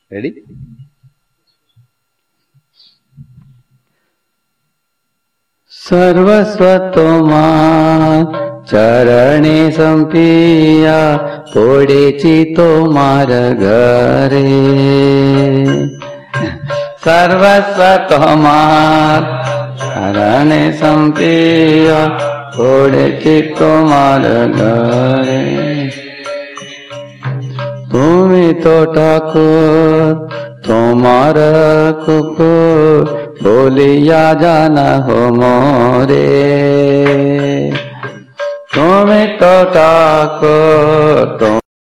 Ready? सर्वस्व तोमार चरणे संपिया पोडेची तोमार घरे. सर्वस्व तोमार चरणे संपिया पोडेची तोमार घरे. तुम्ही तो ठाकुर तोमार कुकुर बोलिया जाना हो मोरे. तुम्हें तो ठाकुर तुम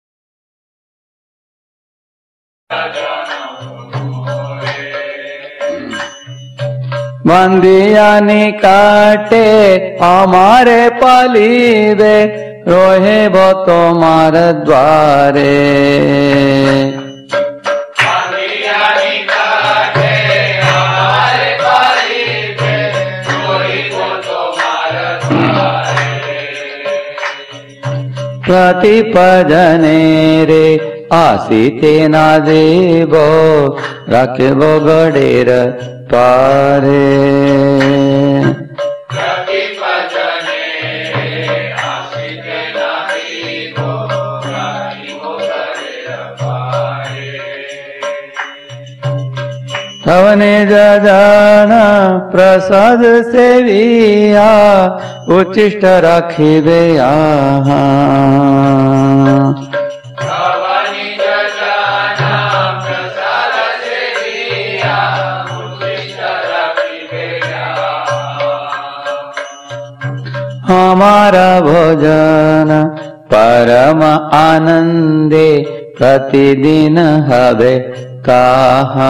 बंदिया निकाटे हमारे पालीबे रोहे वो तुम्हार द्वारे. प्रतिपजने रे आसीते ना देवो राखबो गडेर पारे. प्रतिपजने रे आसीते ना देवो राखबो गडेर पारे. तवने जाना प्रसाद सेविया उच्चिष्ट राखिबे आहा. तवने जाना प्रसाद सेविया उच्चिष्ट राखिबे आहा. हमारा भोजन परम आनंदे प्रतिदिन हवे कहा.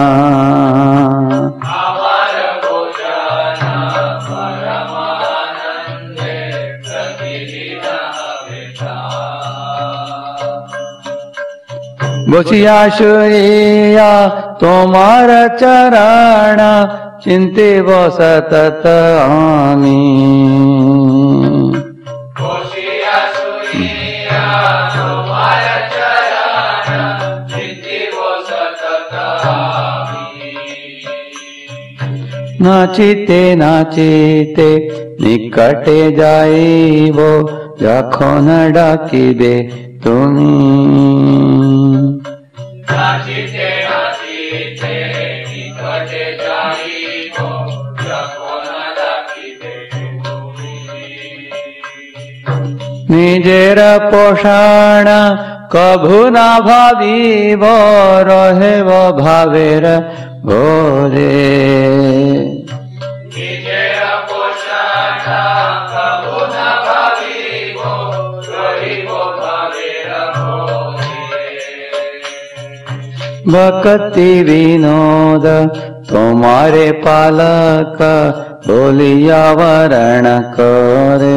हमारा भोजन परम आनंदे प्रतिदिन हवे कहा. बसिया शुइया तोमार चरण चिंते वो सतत आमी. बसिया शुइया तोमार नाचिते नाचिते निकटे जाइबो जखन डाकिबे तुमी. नाचिते नाचिते निकटे जाइबो जखन डाकिबे तुमी. निजेर पोषण कभु ना भाविब रहेब भावेर भोरे. निजेर पोषण कभु ना भाविब रहेब भावेर भोरे. भक्ति विनोद तुम्हारे पालक बोलिया वरण करे.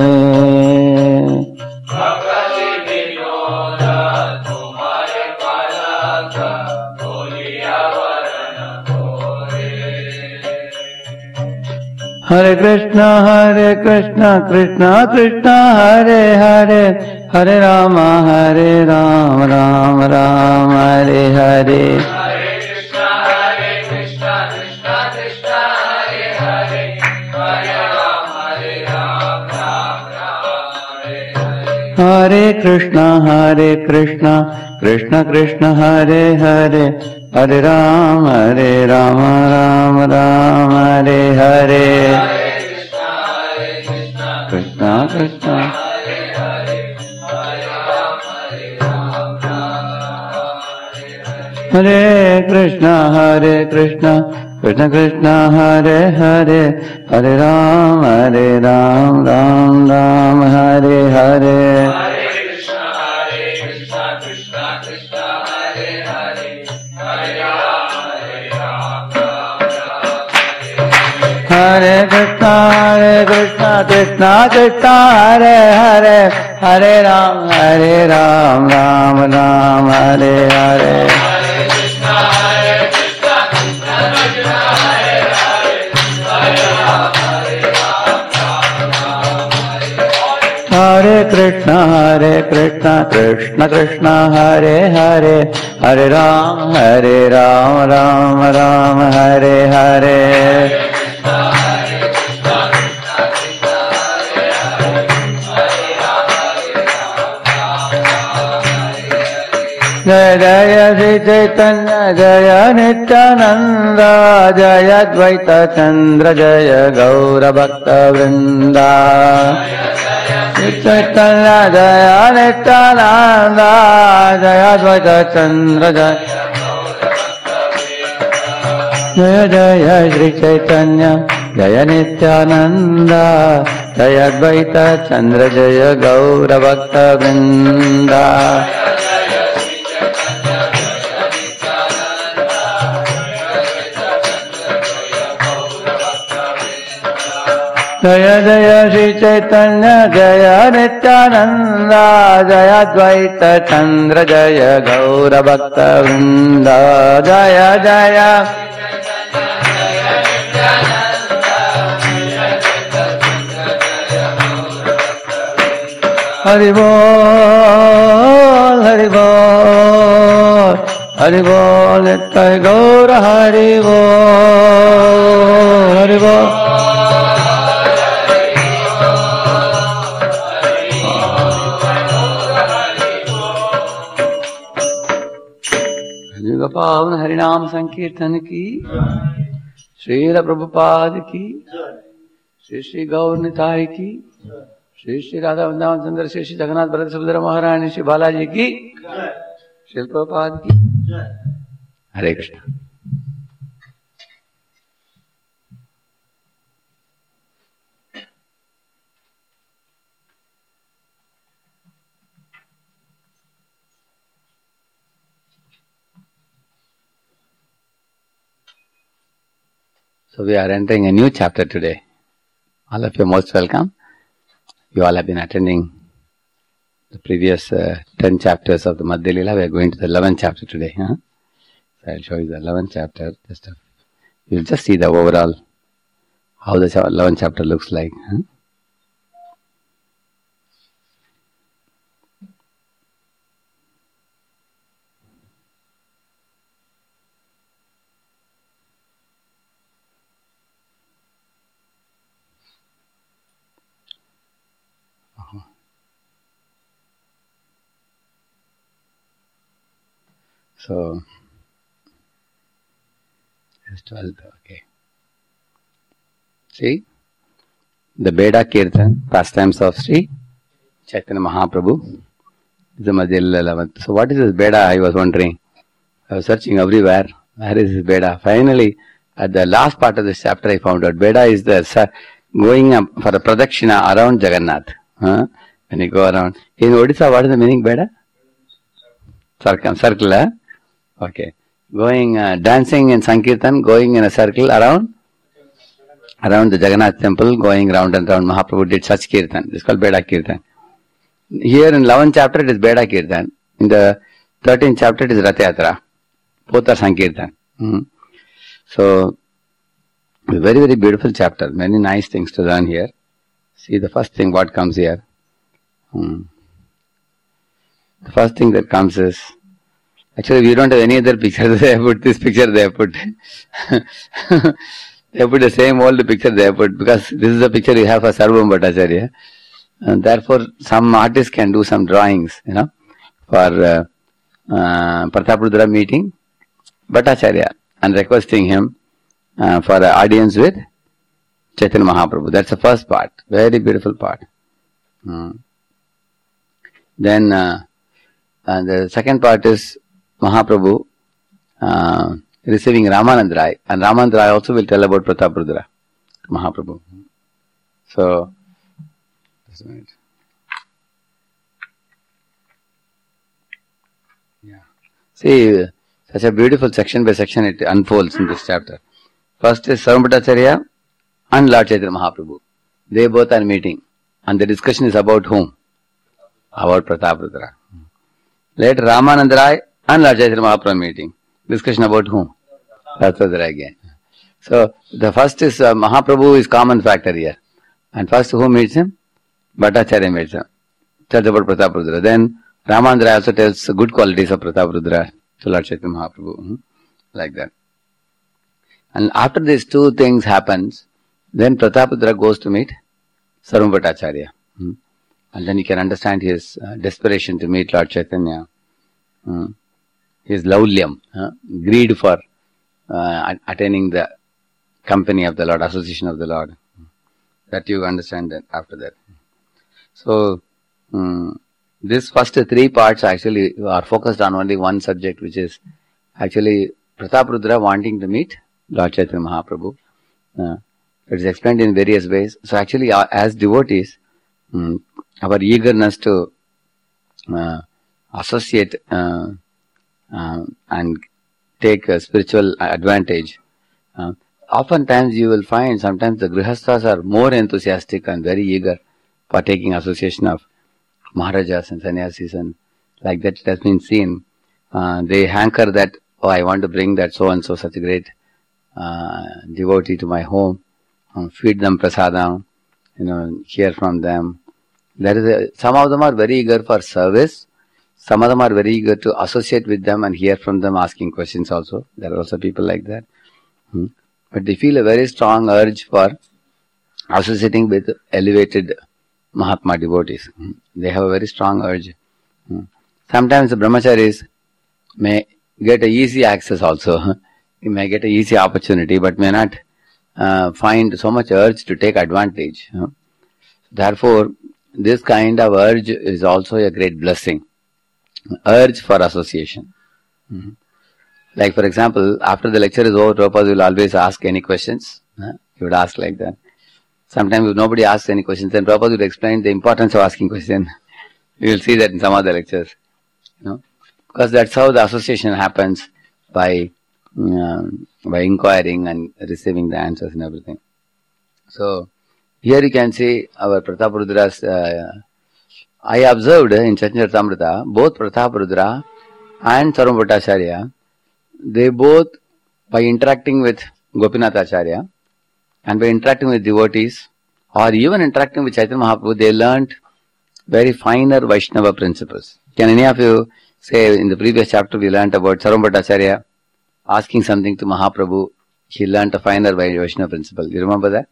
हरे कृष्ण कृष्ण कृष्ण हरे हरे हरे राम राम राम हरे हरे. हरे कृष्ण कृष्ण कृष्ण हरे हरे हरे राम राम हरे हरे. हरे कृष्ण कृष्ण कृष्ण हरे हरे हरे राम राम राम हरे हरे. कृष्ण कृष्ण हरे हरे हरे राम हरे कृष्ण कृष्ण कृष्ण हरे हरे हरे राम राम राम हरे हरे. हरे कृष्ण कृष्ण कृष्ण हरे हरे हरे राम राम राम हरे हरे. हरे Krishna Krishna, Krishna Krishna, Hare Hare, Hare Ram, Ram Ram, Hare Hare. Jaya Jaya Shri Chaitanya Jaya Nityananda Jaya Advaita Chandra Jaya Gaura Bhakta Vrinda. Shri Chaitanya Jaya Nityananda Jaya Advaita Chandra Jaya Jaya Jaya Shri Chaitanya Jaya Nityananda Jaya Advaita Chandra Jaya Gaura Bhakta Vrinda. Jaya Jaya Shri Chaitanya Jaya Nityananda Jaya Advaita Chandra Jaya Gaura Bhakta Vrinda. Jaya Jaya Hari Bol, Hari Bol, Hari Bol, Nitya Gaura Hari Bol, Hari Bol. पावन हरिनाम संकीर्तन की, श्रील प्रभुपाद की, श्री श्री गौर निताय की, श्री श्री राधा वृंदावन चंद्र, श्री श्री जगन्नाथ बलदेव सुभद्रा महारानी, श्री बालाजी की, श्री प्रभुपाद की। हरे Krishna. So we are entering a new chapter today. All of you are most welcome. You all have been attending the previous 10 chapters of the Madhya Lila. We are going to the 11th chapter today. So I'll show you the 11th chapter. You'll just see the overall, how the 11th chapter looks like. So, it's 12th, okay. See, the Beda Kirtan, pastimes of Sri Chaitanya Mahaprabhu, is the Madhya 11th. So what is this Beda, I was wondering. I was searching everywhere. Where is this Beda? Finally, at the last part of this chapter, I found out. Beda is the going up for a pradakshina around Jagannath. When you go around. In Odisha, what is the meaning Beda? Circle, Okay. Going, dancing in Sankirtan, going in a circle around the Jagannath temple, going round and round. Mahaprabhu did such Kirtan. This is called Beda Kirtan. Here in 11th chapter it is Beda Kirtan. In the 13th chapter it is Rath Yatra. Both are Sankirtan. So, a very, very beautiful chapter. Many nice things to learn here. See the first thing what comes here. The first thing that comes is, actually, we don't have any other picture. They have put this picture, they have put. They have put the same old picture they have put, because this is the picture you have for Sarvabhauma Bhattacharya. And therefore, some artists can do some drawings, for Prataprudra meeting Bhattacharya and requesting him for an audience with Chaitanya Mahaprabhu. That's the first part. Very beautiful part. Then, the second part is Mahaprabhu receiving Ramanand Rai, and Ramanand Rai also will tell about Prataprudra, Mahaprabhu. So, just a minute. Yeah. See, such a beautiful section by section it unfolds in this chapter. First is Sarvabhauma Bhattacharya and Lord Chaitanya Mahaprabhu. They both are meeting, and the discussion is about whom? About Prataprudra. Later Ramanand Rai and Lord Chaitanya Mahaprabhu meeting. Discussion about whom? Prataprudra again. So, the first is Mahaprabhu is common factor here. And first who meets him? Bhattacharya meets him. tells about Prataparudra. Then Ramananda also tells good qualities of Prataparudra to Lord Chaitanya Mahaprabhu. Like that. And after these two things happens, then Prataparudra goes to meet Sarvabhauma Bhattacharya. And then you can understand his desperation to meet Lord Chaitanya. His laulyam, greed for attaining the company of the Lord, association of the Lord. That you understand that after that. So, these first three parts actually are focused on only one subject, which is actually Prataparudra wanting to meet Lord Chaitanya Mahaprabhu. It is explained in various ways. So actually, as devotees, our eagerness to associate and take a spiritual advantage. Oftentimes you will find sometimes the grihasthas are more enthusiastic and very eager for taking association of Maharajas and Sannyasis, and like that it has been seen. They hanker that, oh, I want to bring that so-and-so, such a great devotee to my home, feed them prasadam, hear from them. Some of them are very eager for service. Some of them are very eager to associate with them and hear from them, asking questions also. There are also people like that. But they feel a very strong urge for associating with elevated Mahatma devotees. They have a very strong urge. Sometimes the brahmacharis may get an easy access also. You may get an easy opportunity, but may not find so much urge to take advantage. Therefore, this kind of urge is also a great blessing. Urge for association. Like for example, after the lecture is over, Prabhupada will always ask any questions. He would ask like that. Sometimes if nobody asks any questions, then Prabhupada will explain the importance of asking questions. You will see that in some other lectures. Because that's how the association happens, by inquiring and receiving the answers and everything. So, here you can see our Prataparudra's, I observed in Chaitanya Charitamrita, both Prataparudra and Sarvabhauma Bhattacharya, they both, by interacting with Gopinath Acharya and by interacting with devotees, or even interacting with Chaitanya Mahaprabhu, they learnt very finer Vaishnava principles. Can any of you say, in the previous chapter we learnt about Sarvabhauma Bhattacharya asking something to Mahaprabhu, he learnt a finer Vaishnava principle. You remember that?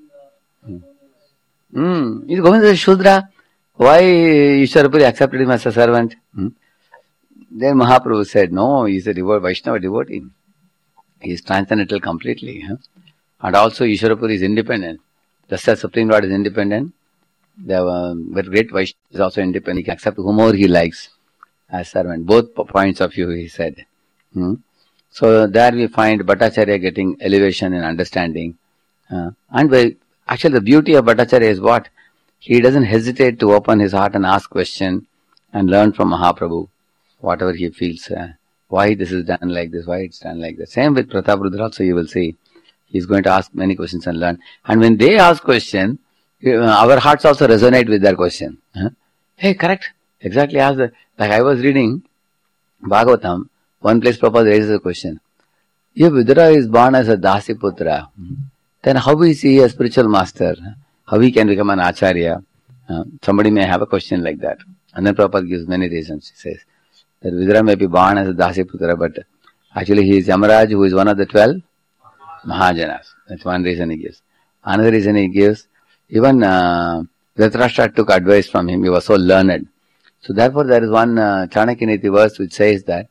He's going to the Shudra. Why Ishwarapuri accepted him as a servant? Then Mahaprabhu said, no, he's a Vaishnava devotee. He is transcendental completely. And also Ishwarapuri is independent. Just as Supreme Lord is independent, the great Vaishnava is also independent. He can accept whomever he likes as servant. Both points of view, he said. So there we find Bhattacharya getting elevation in understanding. Actually the beauty of Bhattacharya is what? He doesn't hesitate to open his heart and ask question and learn from Mahaprabhu, whatever he feels, why this is done like this, why it's done like that. Same with Prataparudra also, you will see. He's going to ask many questions and learn. And when they ask question, our hearts also resonate with their question. Hey, correct. Exactly as like I was reading Bhagavatam, one place Prabhupada raises a question. If Vidura is born as a Dasiputra, then how is he a spiritual master? How he can become an Acharya? Somebody may have a question like that. And then Prabhupada gives many reasons. He says that Vidura may be born as a Dasiputra, but actually he is Yamaraj, who is one of the 12 Mahajanas. That's one reason he gives. Another reason he gives, even Dhritarashtra took advice from him. He was so learned. So therefore there is one Chanakya-niti verse which says that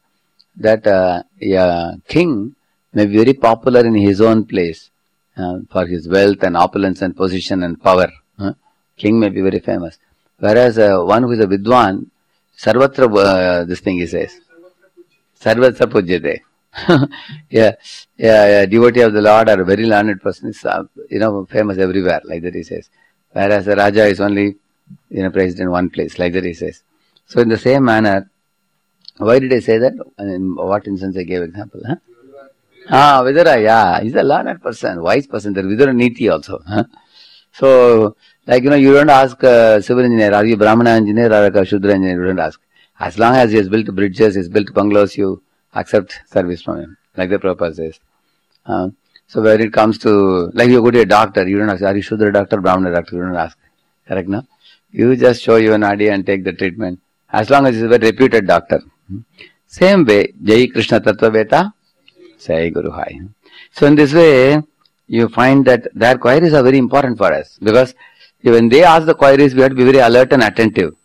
a king may be very popular in his own place for his wealth and opulence and position and power. King may be very famous. Whereas one who is a Vidwan, Sarvatra, this thing he says, Sarvatra Pujyate. A devotee of the Lord or a very learned person is, famous everywhere, like that he says. Whereas the Raja is only, praised in one place, like that he says. So in the same manner, why did I say that? In what instance I gave example? Vidura, yeah, he's a learned person, wise person. There is Vidura Niti also. So, like, you don't ask a civil engineer, are you Brahmana engineer or a Shudra engineer? You don't ask. As long as he has built bridges, he's built bungalows, you accept service from him. Like the Prabhupada says. So when it comes to, like you go to a doctor, you don't ask, are you Shudra doctor, Brahmana doctor? You don't ask. Correct, no? You just show your nadi and take the treatment. As long as it's a very reputed doctor. Same way, Jai Krishna Tattva Veta, Sai Guru Hai. So in this way, you find that their queries are very important for us. Because when they ask the queries, we have to be very alert and attentive.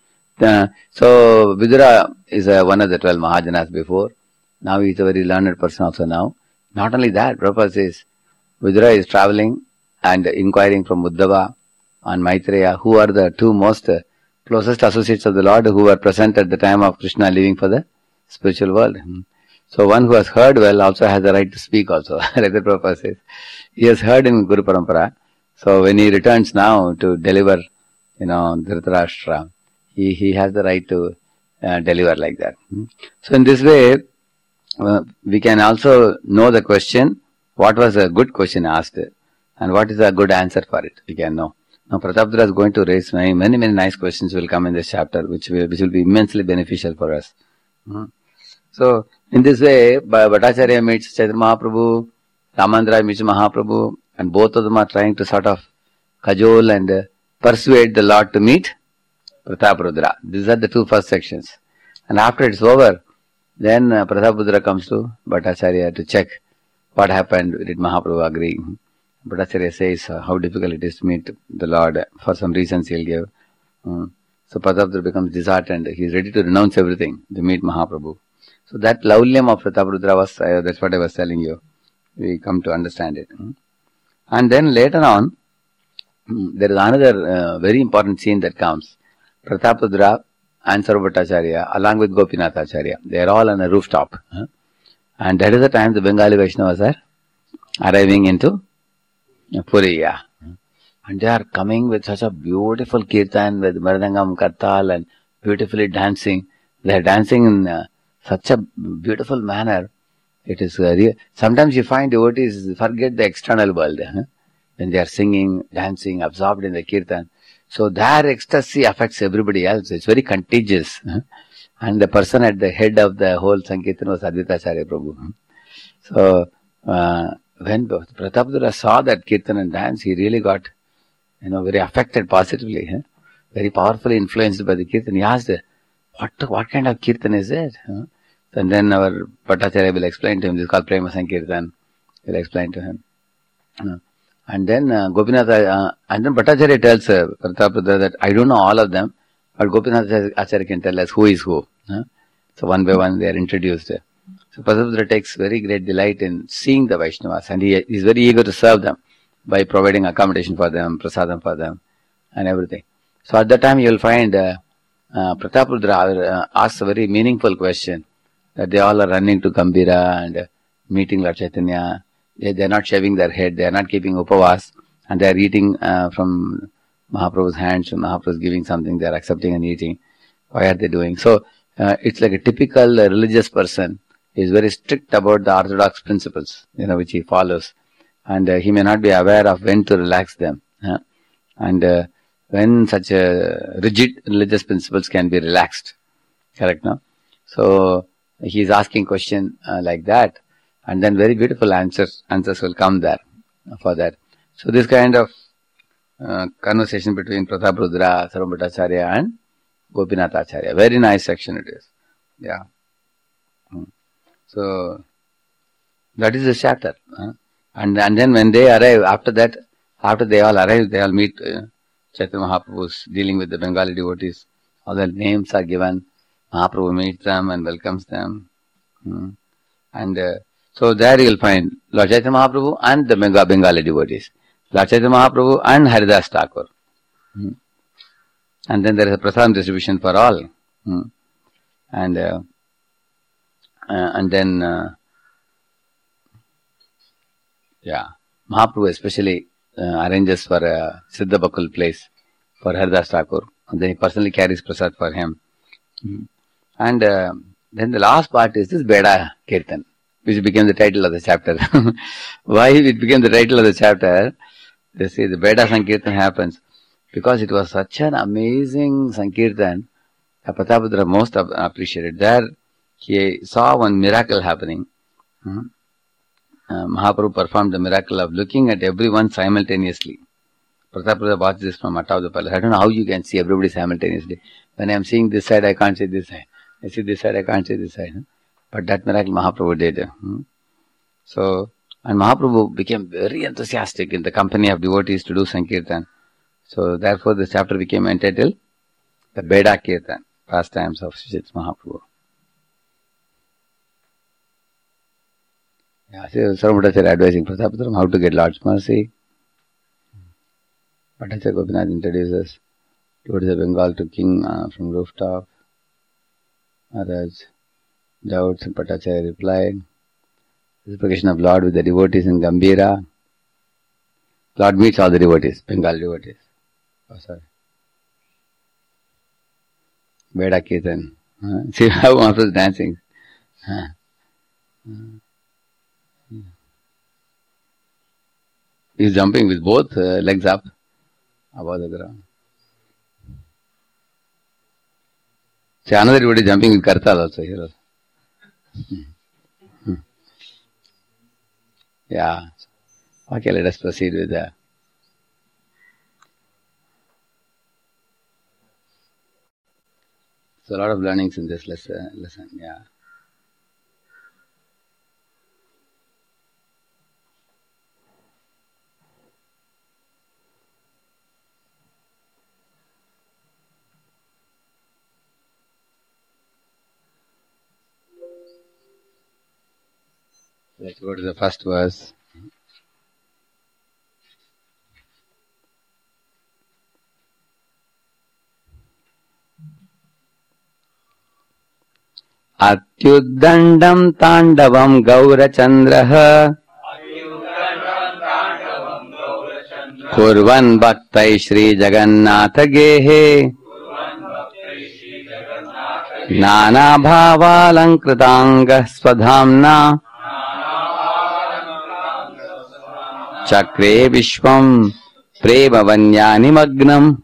So Vidura is one of the 12 Mahajanas before. Now he is a very learned person also now. Not only that, Prabhupada says, Vidura is traveling and inquiring from Uddhava and Maitreya, who are the two most closest associates of the Lord who were present at the time of Krishna leaving for the spiritual world. So one who has heard well also has the right to speak also. Like the Prabhupada says. He has heard in Guru Parampara. So when he returns now to deliver, Dhritarashtra, he has the right to deliver like that. So in this way, we can also know the question, what was a good question asked and what is a good answer for it. We can know. Now Pratapadra is going to raise many nice questions will come in this chapter which will be immensely beneficial for us. So in this way, Bhattacharya meets Chaitanya Mahaprabhu, Ramandra meets Mahaprabhu, and both of them are trying to sort of cajole and persuade the Lord to meet Prataparudra. These are the two first sections. And after it's over, then Prataparudra comes to Bhattacharya to check what happened. Did Mahaprabhu agree? Bhattacharya says how difficult it is to meet the Lord. For some reasons he'll give. So Prataparudra becomes disheartened. He is ready to renounce everything to meet Mahaprabhu. So that Laulyam of Prataparudra was, that's what I was telling you. We come to understand it. And then later on, there is another very important scene that comes. Prataparudra and Sarvabhattacharya along with Gopinathacharya, they are all on a rooftop. And that is the time the Bengali Vaishnavas are arriving into Puri. And they are coming with such a beautiful kirtan with Mridangam, Kartal and beautifully dancing. They are dancing in such a beautiful manner. It is sometimes you find devotees forget the external world when they are singing, dancing, absorbed in the kirtan. So their ecstasy affects everybody else. It's very contagious. And the person at the head of the whole Sankirtan was Advaitacharya Prabhu. So when Pratapadura saw that kirtan and dance, he really got very affected positively. Very powerfully influenced by the kirtan. He asked, what kind of kirtan is it? And then our Bhattacharya will explain to him. This is called Prema Sankirtan. He will explain to him. And then Gopinath, and then Bhattacharya tells Pratapadra that I don't know all of them, but Gopinath Acharya can tell us who is who. So one by one they are introduced. So Pratapadra takes very great delight in seeing the Vaishnavas, and he is very eager to serve them by providing accommodation for them, prasadam for them, and everything. So at that time you will find Pratapadra asks a very meaningful question, that they all are running to Gambhira and meeting Lord Chaitanya. They are not shaving their head, they are not keeping upavas, and they are eating from Mahaprabhu's hands. Mahaprabhu is giving something, they are accepting and eating. Why are they doing? So it's like a typical religious person. He is very strict about the orthodox principles, which he follows. And he may not be aware of when to relax them. And when such rigid religious principles can be relaxed. Correct, no? So he is asking question like that. And then very beautiful answers will come there for that. So this kind of conversation between Prataparudra, Sarvabhattacharya and Gopinathacharya. Very nice section it is. Yeah. So that is the chapter. And then when they arrive, after they all arrive, they all meet Chaitanya Mahaprabhu's dealing with the Bengali devotees. All their names are given. Mahaprabhu meets them and welcomes them. And so there you will find Lord Chaitanya Mahaprabhu and the Bengali devotees. Lord Chaitanya Mahaprabhu and Haridas Thakur. And then there is a prasadam distribution for all. And then Mahaprabhu especially arranges for a Siddha Bakul place for Haridas Thakur. And then he personally carries prasad for him. And then the last part is this Beda Kirtan, which became the title of the chapter. Why it became the title of the chapter? They say the Beda Sankirtan happens because it was such an amazing Sankirtan that Pratapadra most appreciated. There he saw one miracle happening. Mahaprabhu performed the miracle of looking at everyone simultaneously. Pratapada watches this from atop the palace. I don't know how you can see everybody simultaneously. When I am seeing this side, I can't see this side. I see this side, I can't see this side. But that miracle Mahaprabhu did. So, and Mahaprabhu became very enthusiastic in the company of devotees to do Sankirtan. So, therefore, this chapter became entitled the Beda Kirtan, pastimes of Sri Mahaprabhu. Yeah, so Sarvabhattacharya advising Pratapadram how to get Lord's mercy. Bhattacharya Gopinath introduces devotees of Bengal to king from rooftop. Maharaj doubts and Bhattacharya replied. Reciprocation of Lord with the devotees in Gambhira. Lord meets all the devotees, Bengal devotees. Oh, sorry. Beda Kirtan. See how Mahaprabhu is dancing. He is jumping with both legs up above the ground. See, another devotee jumping with Kartal also here also. Yeah. Okay, let us proceed with that. So a lot of learnings in this lesson. Yeah. Let's go to the first verse. Atyuddandam tandavam gaurachandraha kurvan bhaktai Shri Jagannatha gehe nana bhavalankritanga swadhamna Chakre Vishwam Prema Vanyani Magnam.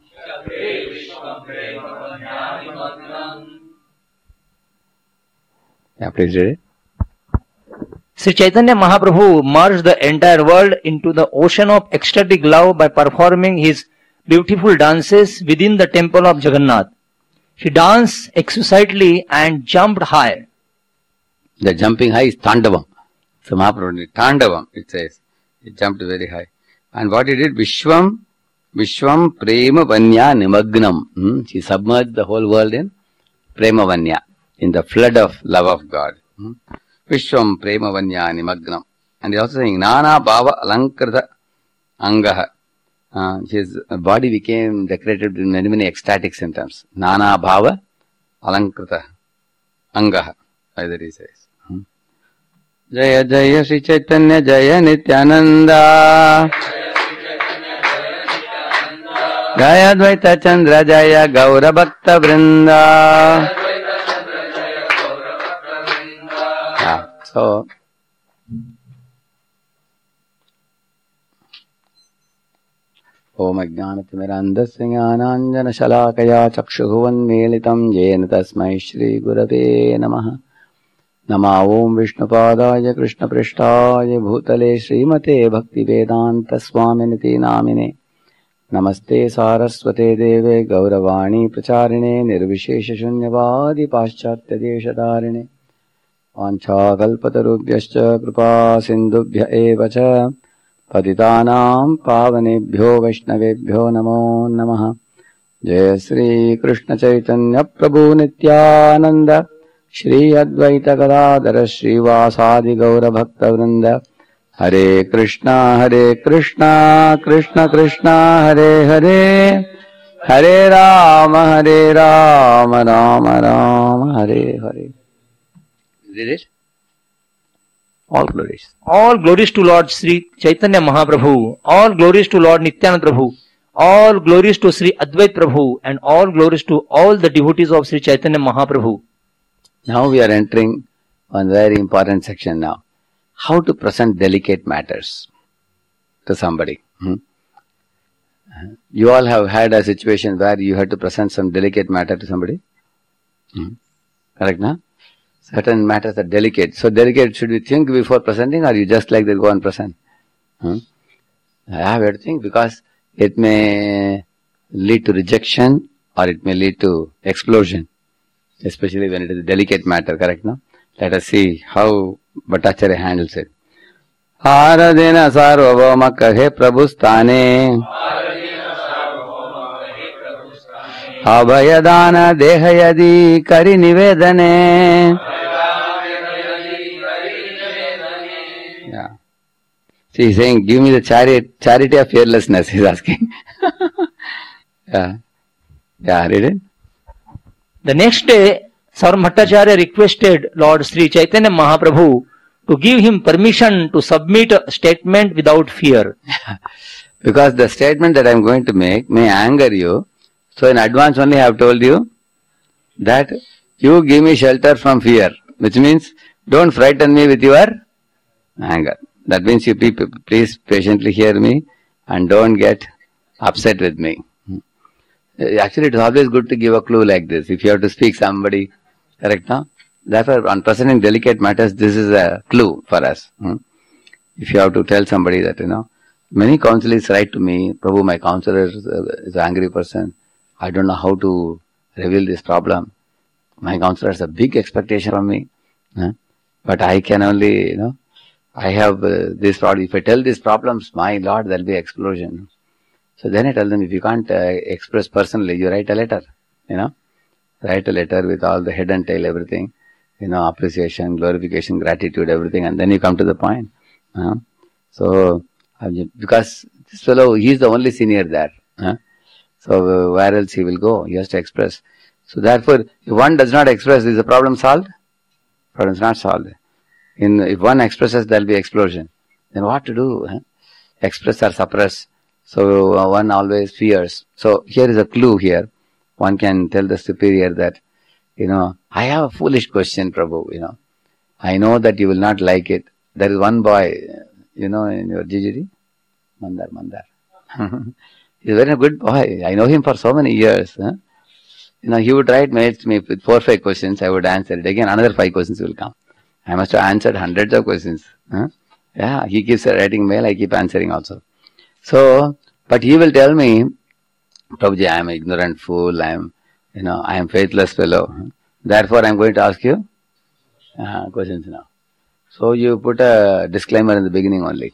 Yeah, please read it. Sri Chaitanya Mahaprabhu merged the entire world into the ocean of ecstatic love by performing his beautiful dances within the temple of Jagannath. He danced exquisitely and jumped high. The jumping high is Tandavam. So Mahaprabhu did Tandavam, it says. He jumped very high. And what he did, Vishwam Prema Vanya Nimagnam. He submerged the whole world in Prema Vanya, in the flood of love of God. Vishwam Prema Vanya Nimagnam. And he also saying, Nana Bhava Alankrita Angaha. His body became decorated with many ecstatic symptoms. Nana Bhava Alankrita Angaha, either he says. Jaya Jaya Sri Chaitanya Jaya Nityananda Jaya Dvaita Chandra Jaya Gaura Bhakta Vrinda. Yeah, so Om Ajnanatimirandasya Jnananjana Shalakaya Chakshuhuvan Melitam Jena Tasmai Shri Gurave Namaha. Nama Om Vishnupadaya Krishna Prishtaya Bhutale Srimate Bhakti Vedanta Swaminiti Namine Namaste Saraswate Deve Gauravani Pracharine Nirvishesha Shunyavadi Paschatya Deshadarine Vancha Kalpatarubhyascha Kripa Sindubhya Evacha Patitanam Pavanebhyo Vaishnavebhyo Namo Namaha. Jai Sri Krishna Chaitanya Prabhu Nityananda Shri Advaita Gadadhara Srivasadi Gaura Bhakta Vrinda. Hare Krishna Krishna Krishna Hare Hare Hare Rama Rama Rama Hare Hare. Did it? All glories. All glories to Lord Sri Chaitanya Mahaprabhu. All glories to Lord Nityananda Prabhu. All glories to Sri Advait Prabhu. And all glories to all the devotees of Sri Chaitanya Mahaprabhu. Now we are entering one very important section now. How to present delicate matters to somebody. You all have had a situation where you had to present some delicate matter to somebody. Correct, na? Certain matters are delicate. So delicate, should we think before presenting, or you just like that go and present? I have to think, because it may lead to rejection or it may lead to explosion, especially when it is a delicate matter, correct, no? Let us see how Bhattacharya handles it. Aradina sarvabhauma kahe prabhustane abhayadana dehayadi kari nivedane. Yeah. See, he's saying, give me the charity of fearlessness, he's asking. Yeah. Yeah, read it. The next day, Sarva Bhattacharya requested Lord Sri Chaitanya Mahaprabhu to give him permission to submit a statement without fear. Because the statement that I am going to make may anger you, so in advance only I have told you that you give me shelter from fear, which means don't frighten me with your anger. That means you please patiently hear me and don't get upset with me. Actually, it is always good to give a clue like this. If you have to speak somebody, correct, no? Therefore, on presenting delicate matters, this is a clue for us. If you have to tell somebody that, many counsellors write to me, Prabhu, my counsellor is an angry person. I don't know how to reveal this problem. My counsellor has a big expectation from me. But I can only, I have this problem. If I tell these problems, my Lord, there will be explosion. So then I tell them, if you can't express personally, you write a letter, Write a letter with all the head and tail, everything, appreciation, glorification, gratitude, everything, and then you come to the point. So, because this fellow, he is the only senior there. So, where else he will go? He has to express. So, therefore, if one does not express, is the problem solved? Problem is not solved. If one expresses, there will be explosion. Then what to do? Express or suppress. So, one always fears. So, here is a clue here. One can tell the superior that, I have a foolish question, Prabhu, I know that you will not like it. There is one boy, in your GGD, Mandar. He's a very good boy. I know him for so many years. He would write mails to me with 4 or 5 questions. I would answer it. Again, another 5 questions will come. I must have answered hundreds of questions. Yeah, he keeps writing mail. I keep answering also. So, but he will tell me, Prabhuji, I am an ignorant fool. I am faithless fellow. Therefore, I am going to ask you questions now. So you put a disclaimer in the beginning only,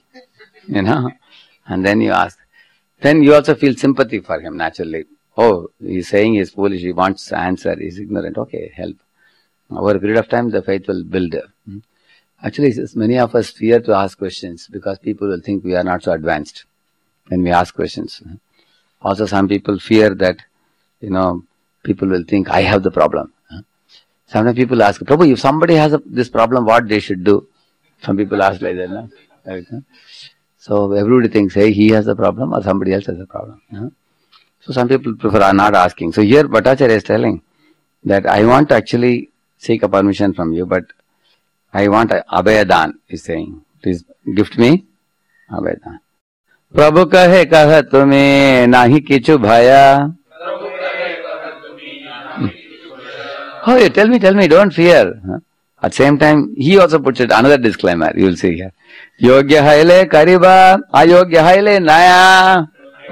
and then you ask. Then you also feel sympathy for him naturally. Oh, he's saying he's foolish. He wants to answer. He's ignorant. Okay, help. Over a period of time, the faith will build. Actually, many of us fear to ask questions because people will think we are not so advanced when we ask questions. Also, some people fear that, people will think I have the problem. Sometimes people ask, Prabhu, if somebody has this problem, what they should do? Some people ask like that. No? Right, no? So everybody thinks, hey, he has the problem or somebody else has the problem. So some people prefer not asking. So here Bhattacharya is telling that I want to actually seek a permission from you, but I want Abhayadan, is saying. Please gift me Abhayadan. Prabhu kahe kaha tume nahi kichu bhaya. Oh, tell me, don't fear. At the same time, he also puts it another disclaimer, you will see here. Yogya haile kariba, ayogya haile naya.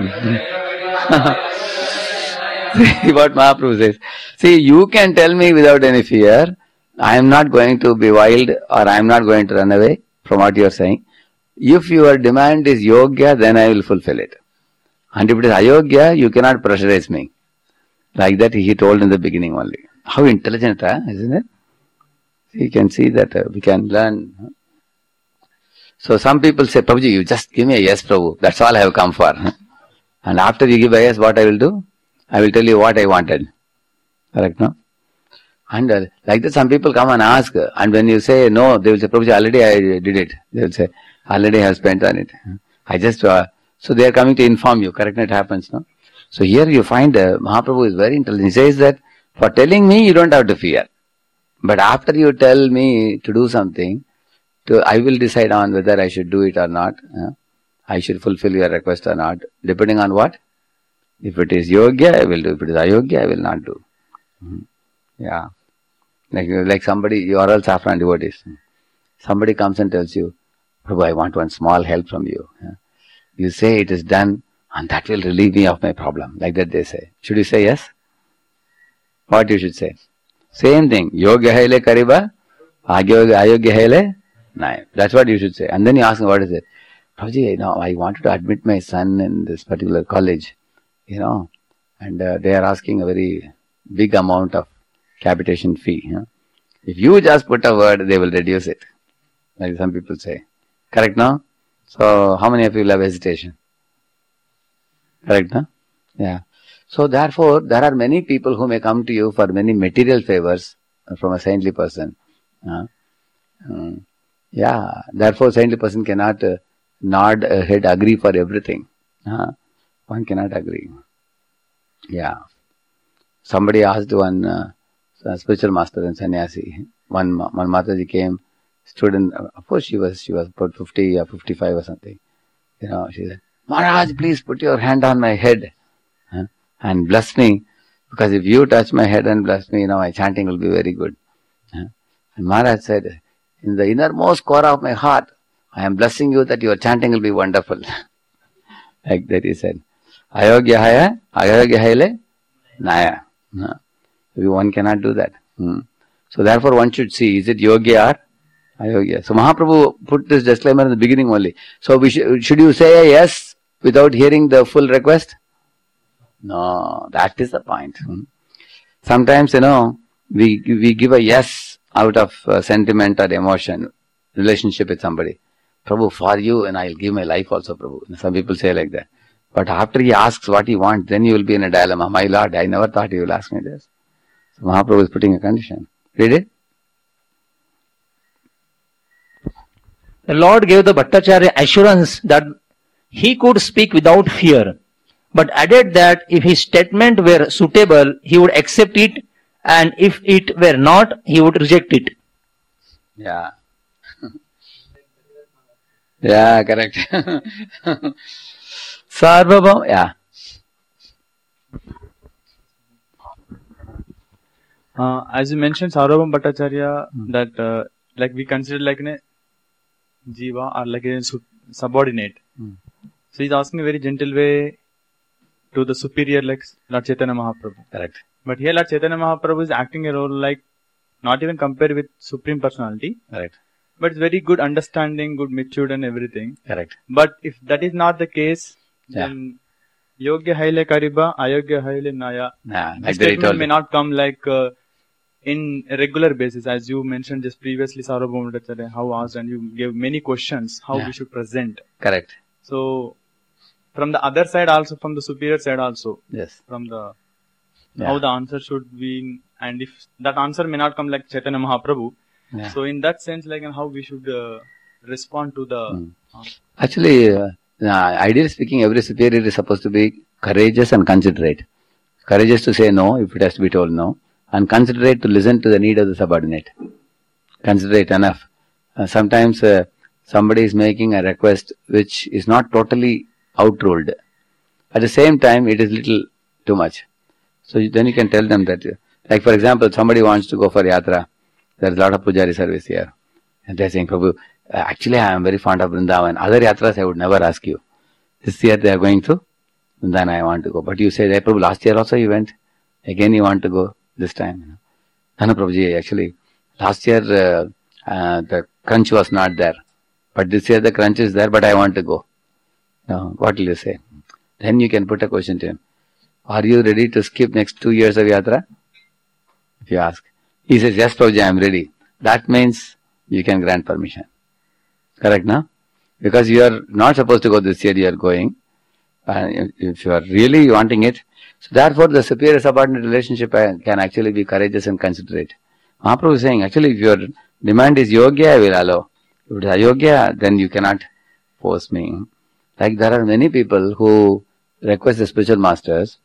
See what Mahaprabhu says. See, you can tell me without any fear, I am not going to be wild or I am not going to run away from what you are saying. If your demand is yogya, then I will fulfill it. And if it is ayogya, you cannot pressurize me. Like that he told in the beginning only. How intelligent, isn't it? You can see that we can learn. So some people say, Prabhuji, you just give me a yes, Prabhu. That's all I have come for. And after you give a yes, what I will do? I will tell you what I wanted. Correct, no? And like that some people come and ask. And when you say no, they will say, Prabhuji, already I did it. They will say, already I have spent on it. I just, so they are coming to inform you. Correct, it happens, no? So here you find Mahaprabhu is very intelligent. He says that for telling me, you don't have to fear. But after you tell me to do something, I will decide on whether I should do it or not. I should fulfill your request or not. Depending on what? If it is yogya, I will do. If it is ayogya, I will not do. Yeah. Like somebody, you are all saffron devotees. Somebody comes and tells you, Prabhu, I want one small help from you. You say it is done and that will relieve me of my problem. Like that they say. Should you say yes? What you should say? Same thing. Yogya haile kariba, ayogya haile naya. That's what you should say. And then you ask me, what is it? Prabhuji, I wanted to admit my son in this particular college, and they are asking a very big amount of capitation fee. If you just put a word, they will reduce it. Like some people say. Correct, no? So, how many of you will have hesitation? Correct, no? Yeah. So, therefore, there are many people who may come to you for many material favors from a saintly person. Yeah. Therefore, saintly person cannot nod a head, agree for everything. One cannot agree. Yeah. Somebody asked one spiritual master and sannyasi. One Mataji came, stood in, of course she was about 50 or 55 or something. She said, Maharaj, please put your hand on my head and bless me, because if you touch my head and bless me, my chanting will be very good. And Maharaj said, in the innermost core of my heart, I am blessing you that your chanting will be wonderful. Like that he said. Ayogya haile naya. One cannot do that. So therefore one should see, is it yogya or ayogya? So Mahaprabhu put this disclaimer in the beginning only. So should you say a yes without hearing the full request? No, that is the point. Sometimes, we give a yes out of sentiment or emotion, relationship with somebody. Prabhu, for you, and I'll give my life also, Prabhu. Some people say like that. But after he asks what he wants, then you will be in a dilemma. My Lord, I never thought you will ask me this. So Mahaprabhu is putting a condition. Read it. The Lord gave the Bhattacharya assurance that he could speak without fear, but added that if his statement were suitable, he would accept it, and if it were not, he would reject it. Yeah. Yeah, correct. Sarvabhauma, yeah. As you mentioned, Sarvabhauma Bhattacharya, that like we consider like a jiva or like a subordinate. So he's asking a very gentle way to the superior, like Lord Chaitanya Mahaprabhu. Correct. But here Lord Chaitanya Mahaprabhu is acting a role like not even compared with Supreme Personality. Correct. But it's very good understanding, good matured and everything. Correct. But if that is not the case, then Yogya haile kariba, ayogya haile naya. Like statement may not come like in a regular basis, as you mentioned just previously, Sarvabhauma Bhattacharya, how asked, and you gave many questions, how we should present. Correct. So, from the other side also, from the superior side also, yes, from the how the answer should be, and if that answer may not come like Chaitanya Mahaprabhu, so in that sense, like how we should respond to the. Actually, ideally speaking, every superior is supposed to be courageous and considerate. Courageous to say no if it has to be told no, and considerate to listen to the need of the subordinate. Considerate enough. Sometimes somebody is making a request which is not totally outruled. At the same time, it is little too much. So then you can tell them that, like for example, somebody wants to go for yatra. There is a lot of pujari service here. And they are saying, Prabhu, actually I am very fond of Vrindavan. Other yatras I would never ask you. This year they are going to, and then I want to go. But you say, hey, Prabhu, last year also you went. Again you want to go this time. No, Prabhuji, actually, last year the crunch was not there. But this year the crunch is there, but I want to go. What will you say? Then you can put a question to him. Are you ready to skip next 2 years of yatra? If you ask. He says, yes, Prabhuji, I am ready. That means you can grant permission. Correct, no? Because you are not supposed to go this year, you are going. If you are really wanting it. So therefore, the superior subordinate relationship can actually be courageous and considerate. Mahaprabhu is saying, actually, if your demand is yogya, I will allow. If it is ayogya, then you cannot force me. Like there are many people who request the spiritual masters.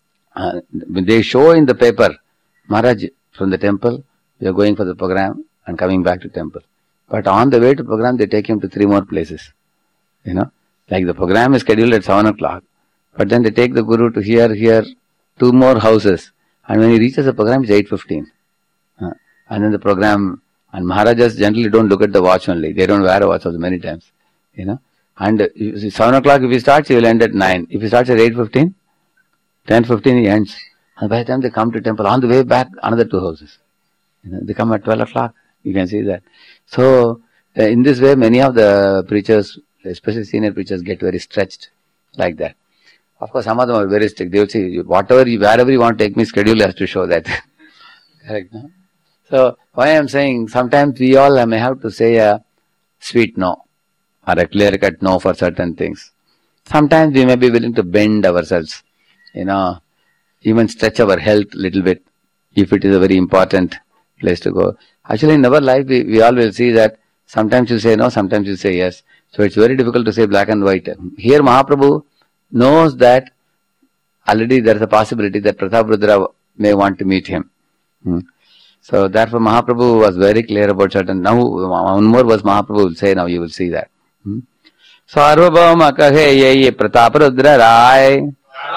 They show in the paper, Maharaj, from the temple, we are going for the program and coming back to temple. But on the way to program, they take him to 3 more places. Like the program is scheduled at 7 o'clock. But then they take the guru to here, 2 more houses. And when he reaches the program, it's 8:15. And then the program, and Maharajas generally don't look at the watch only. They don't wear a watch also many times. And 7 o'clock if he starts, he will end at 9. If he starts at 8:15, 10:15 he ends. And by the time they come to temple, on the way back, another 2 houses. They come at 12 o'clock. You can see that. So, in this way, many of the preachers, especially senior preachers, get very stretched like that. Of course, some of them are very strict. They will say, wherever you want to take me, schedule has to show that. Correct, no? So, why I am saying, sometimes we all may have to say a sweet no, or a clear-cut no for certain things. Sometimes we may be willing to bend ourselves, even stretch our health a little bit, if it is a very important place to go. Actually, in our life, we all will see that sometimes you say no, sometimes you say yes. So it's very difficult to say black and white. Here Mahaprabhu knows that already there is a possibility that Prataprudra may want to meet him. So therefore Mahaprabhu was very clear about certain. Now one more verse Mahaprabhu will say, now you will see that. Sarvabhauma kahe ye Prataprudra Rai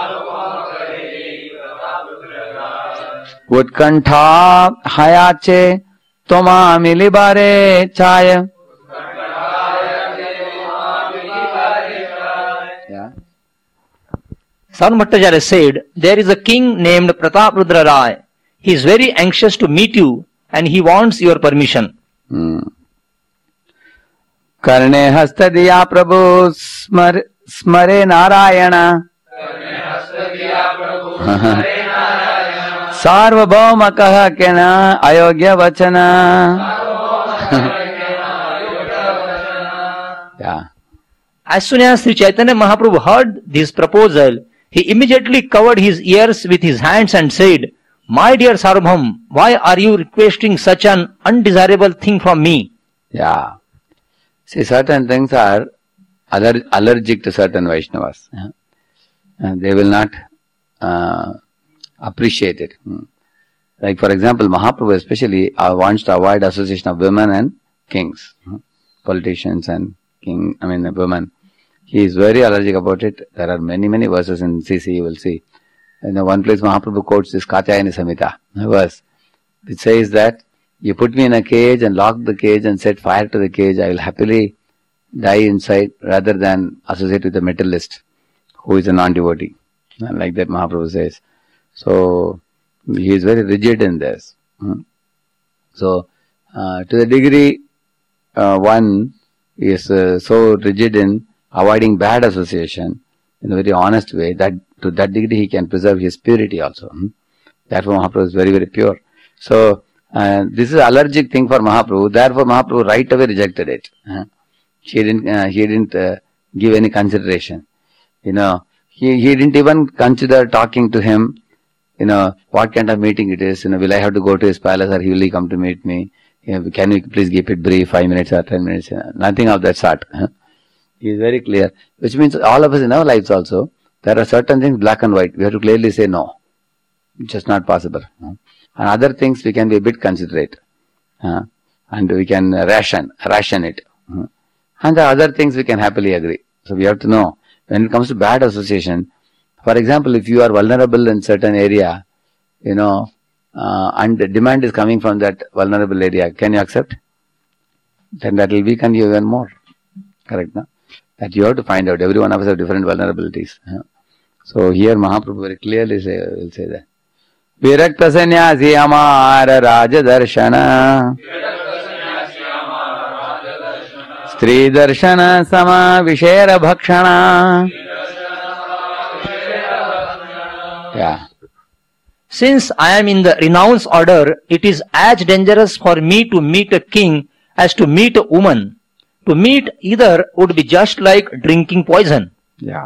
Utkantha hayache Toma milibare chaya. Sarvabhauma Bhattacharya said, there is a king named Prataprudra Rai. He is very anxious to meet you and he wants your permission. Karne hastadiya prabhu smare narayana. Sarvabhauma kaha kena ayogya vachana. Yeah. As soon as Sri Chaitanya Mahaprabhu heard this proposal, he immediately covered his ears with his hands and said, my dear Sarvabhaum, why are you requesting such an undesirable thing from me? Yeah. See, certain things are allergic to certain Vaishnavas. And they will not appreciate it. Like for example, Mahaprabhu especially wants to avoid association of women and kings, politicians and women. He is very allergic about it. There are many verses in CC you will see. In one place Mahaprabhu quotes this Katyayani Samhita verse. It says that you put me in a cage and lock the cage and set fire to the cage, I will happily die inside rather than associate with a materialist who is a non-devotee. Like that Mahaprabhu says. So, he is very rigid in this. So, to the degree one is so rigid in avoiding bad association in a very honest way, that to that degree he can preserve his purity also. Therefore Mahaprabhu is very pure. So, this is an allergic thing for Mahaprabhu. Therefore Mahaprabhu right away rejected it. He didn't give any consideration. He didn't even consider talking to him. What kind of meeting it is. Will I have to go to his palace or will he come to meet me? Can you please keep it brief, 5 minutes or 10 minutes? Nothing of that sort. He is very clear. Which means all of us in our lives also, there are certain things black and white. We have to clearly say no. It's just not possible. And other things we can be a bit considerate. And we can ration it. And the other things we can happily agree. So we have to know. When it comes to bad association, for example, if you are vulnerable in certain area, and the demand is coming from that vulnerable area, can you accept? Then that will weaken you even more. Correct, no? That you have to find out. Every one of us have different vulnerabilities. So here Mahaprabhu very clearly will say that. Virakta sannyasi amara raja darshana Stri darshana sama vishera bhakshana. Yeah. Since I am in the renounced order, it is as dangerous for me to meet a king as to meet a woman. To meet either would be just like drinking poison. Yeah.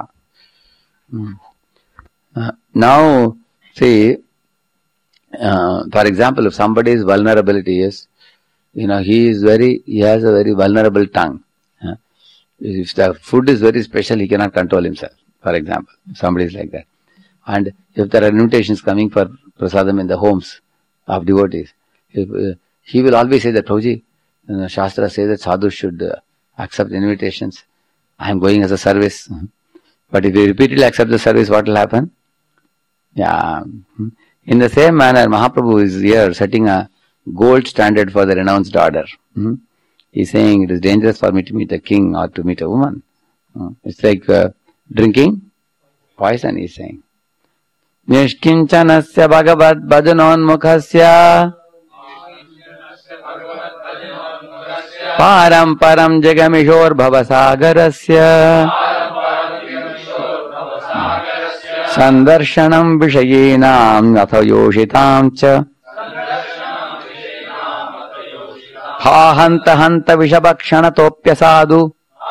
Now, see, for example, if somebody's vulnerability is, he has a very vulnerable tongue. If the food is very special, he cannot control himself, for example. If somebody is like that. And if there are invitations coming for prasadam in the homes of devotees, he will always say that, Prabhuji, Shastra says that sadhus should accept invitations. I am going as a service. But if you repeatedly accept the service, what will happen? Yeah. In the same manner, Mahaprabhu is here setting a gold standard for the renounced order. He is saying it is dangerous for me to meet a king or to meet a woman. It's like drinking poison, he's saying. Nishkinchanasya bhagavad bhajanonmukhasya param param jagamishor bhavasagarasya sandarshanam vishayenam atha cha ha hanta hanta vishabhakshana topya sadhu.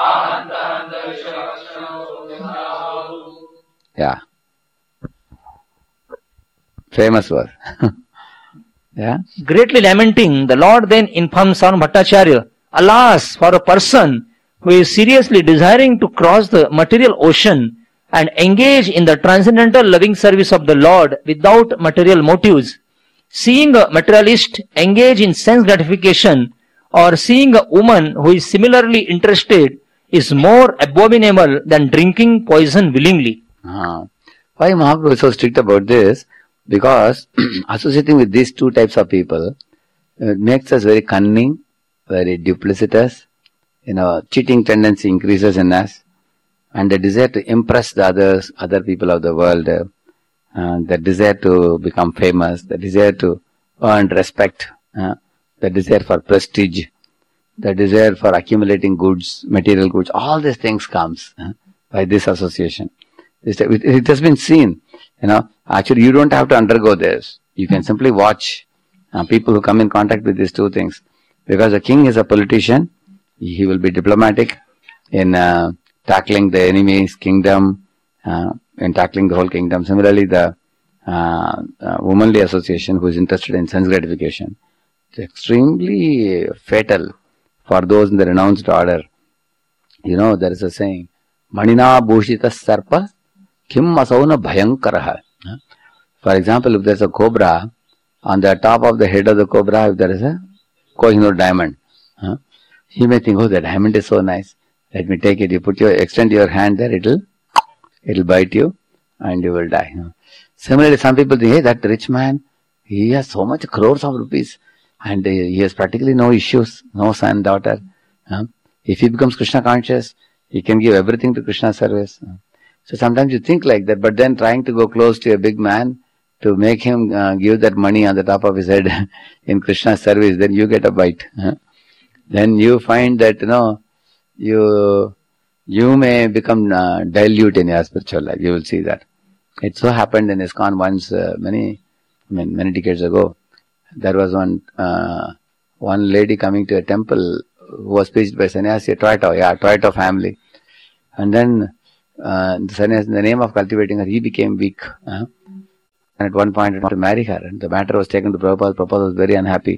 Yeah. Famous verse. Yeah. Greatly lamenting, the Lord then informs Sarvabhauma Bhattacharya, alas, for a person who is seriously desiring to cross the material ocean and engage in the transcendental loving service of the Lord without material motives, seeing a materialist engage in sense gratification or seeing a woman who is similarly interested is more abominable than drinking poison willingly. Why Mahaprabhu is so strict about this? Because associating with these two types of people makes us very cunning, very duplicitous. Cheating tendency increases in us, and the desire to impress the other people of the world, the desire to become famous, the desire to earn respect, the desire for prestige, the desire for accumulating goods, material goods, all these things comes by this association. It has been seen. Actually you don't have to undergo this. You can simply watch people who come in contact with these two things. Because the king is a politician, he will be diplomatic in tackling the enemy's kingdom, in tackling the whole kingdom. Similarly, the womanly association who is interested in sense gratification, it's extremely fatal for those in the renounced order. There is a saying, Manina Bhushita Sarpa Kim Masauna Bhayankaraha. For example, if there is a cobra, on the top of the head of the cobra, if there is a Kohinoor diamond, he may think, oh, the diamond is so nice, let me take it. You extend your hand there, it'll bite you and you will die. Similarly, some people think, hey, that rich man, he has so much crores of rupees and he has practically no issues, no son, daughter. If he becomes Krishna conscious, he can give everything to Krishna service. So sometimes you think like that, but then trying to go close to a big man to make him give that money on the top of his head in Krishna's service, then you get a bite. Then you find that, you may become dilute in your spiritual life. You will see that. It so happened in ISKCON once, many decades ago. There was one lady coming to a temple who was preached by sannyasi, a Toyota family. And then the sannyasi, in the name of cultivating her, he became weak. And at one point, he wanted to marry her. And the matter was taken to Prabhupada. Prabhupada was very unhappy.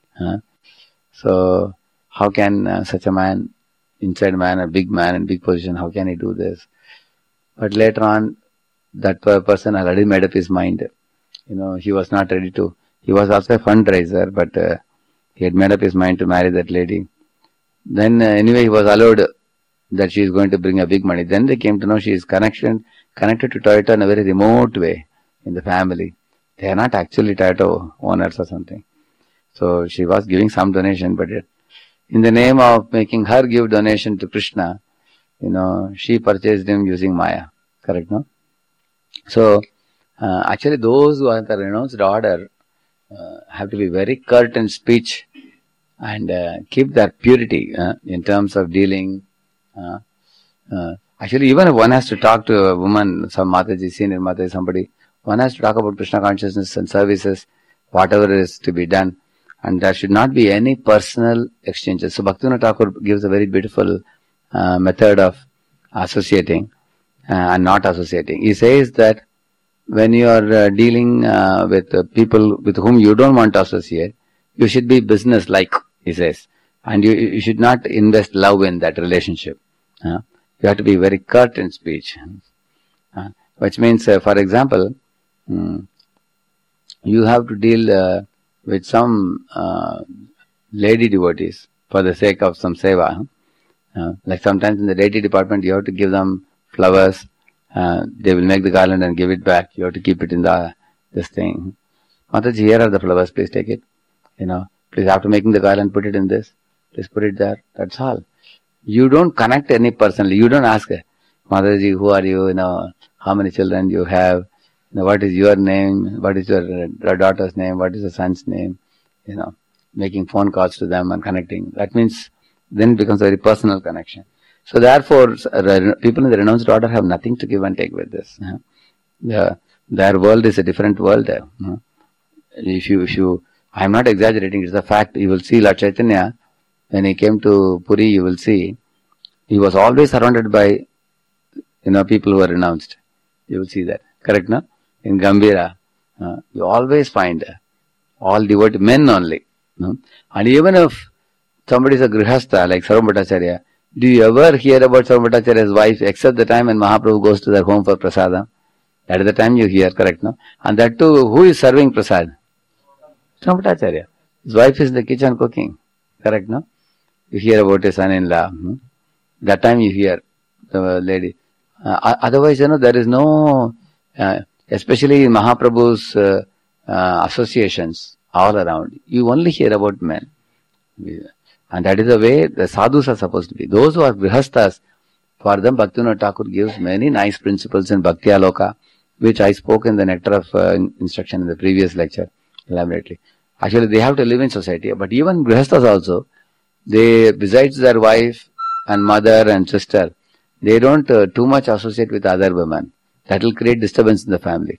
So, how can such a man, inside man, a big man in big position, how can he do this? But later on, that person had already made up his mind. He was not ready to. He was also a fundraiser, but he had made up his mind to marry that lady. Then anyway, he was allowed that she is going to bring a big money. Then they came to know she is connected to Toyota in a very remote way in the family. They are not actually Toyota owners or something. So she was giving some donation, but in the name of making her give donation to Krishna, she purchased him using Maya. Correct, no? So, actually those who are the renounced order have to be very curt in speech and keep that purity in terms of dealing. Actually, even if one has to talk to a woman, some Mataji, senior Mataji, somebody, one has to talk about Krishna consciousness and services, whatever is to be done. And there should not be any personal exchanges. So Bhaktivinoda Thakur gives a very beautiful method of associating and not associating. He says that when you are dealing with people with whom you don't want to associate, you should be business-like, he says. And you should not invest love in that relationship. You have to be very curt in speech. Which means, for example, you have to deal with some lady devotees for the sake of some seva. Like sometimes in the deity department, you have to give them flowers. They will make the garland and give it back. You have to keep it in this thing. Mataji, here are the flowers. Please take it. Please after making the garland, put it in this. Please put it there. That's all. You don't connect any personally. You don't ask, Mataji, who are you? How many children you have? What is your name? What is your daughter's name? What is the son's name? Making phone calls to them and connecting. That means then it becomes a very personal connection. So therefore, people in the renounced order have nothing to give and take with this. Their world is a different world. If you, I'm not exaggerating, it's a fact. You will see Lord Chaitanya, when he came to Puri, you will see, he was always surrounded by, people who were renounced. You will see that. Correct, no? In Gambhira, you always find all devoted men only. No? And even if somebody is a grihastha, like Sarvam Bhattacharya, do you ever hear about Sarvam Bhattacharya's wife, except the time when Mahaprabhu goes to their home for prasada? That is the time you hear, correct, no? And that too, who is serving prasad? Sarvam Bhattacharya. His wife is in the kitchen cooking, correct, no? You hear about his son-in-law. That time you hear the lady. Otherwise, there is no, especially in Mahaprabhu's associations all around, you only hear about men. And that is the way the sadhus are supposed to be. Those who are grihasthas, for them Bhaktivinoda Thakur gives many nice principles in Bhakti Aloka, which I spoke in the nectar of instruction in the previous lecture elaborately. Actually, they have to live in society. But even grihasthas also, they, besides their wife and mother and sister, they don't too much associate with other women. That will create disturbance in the family.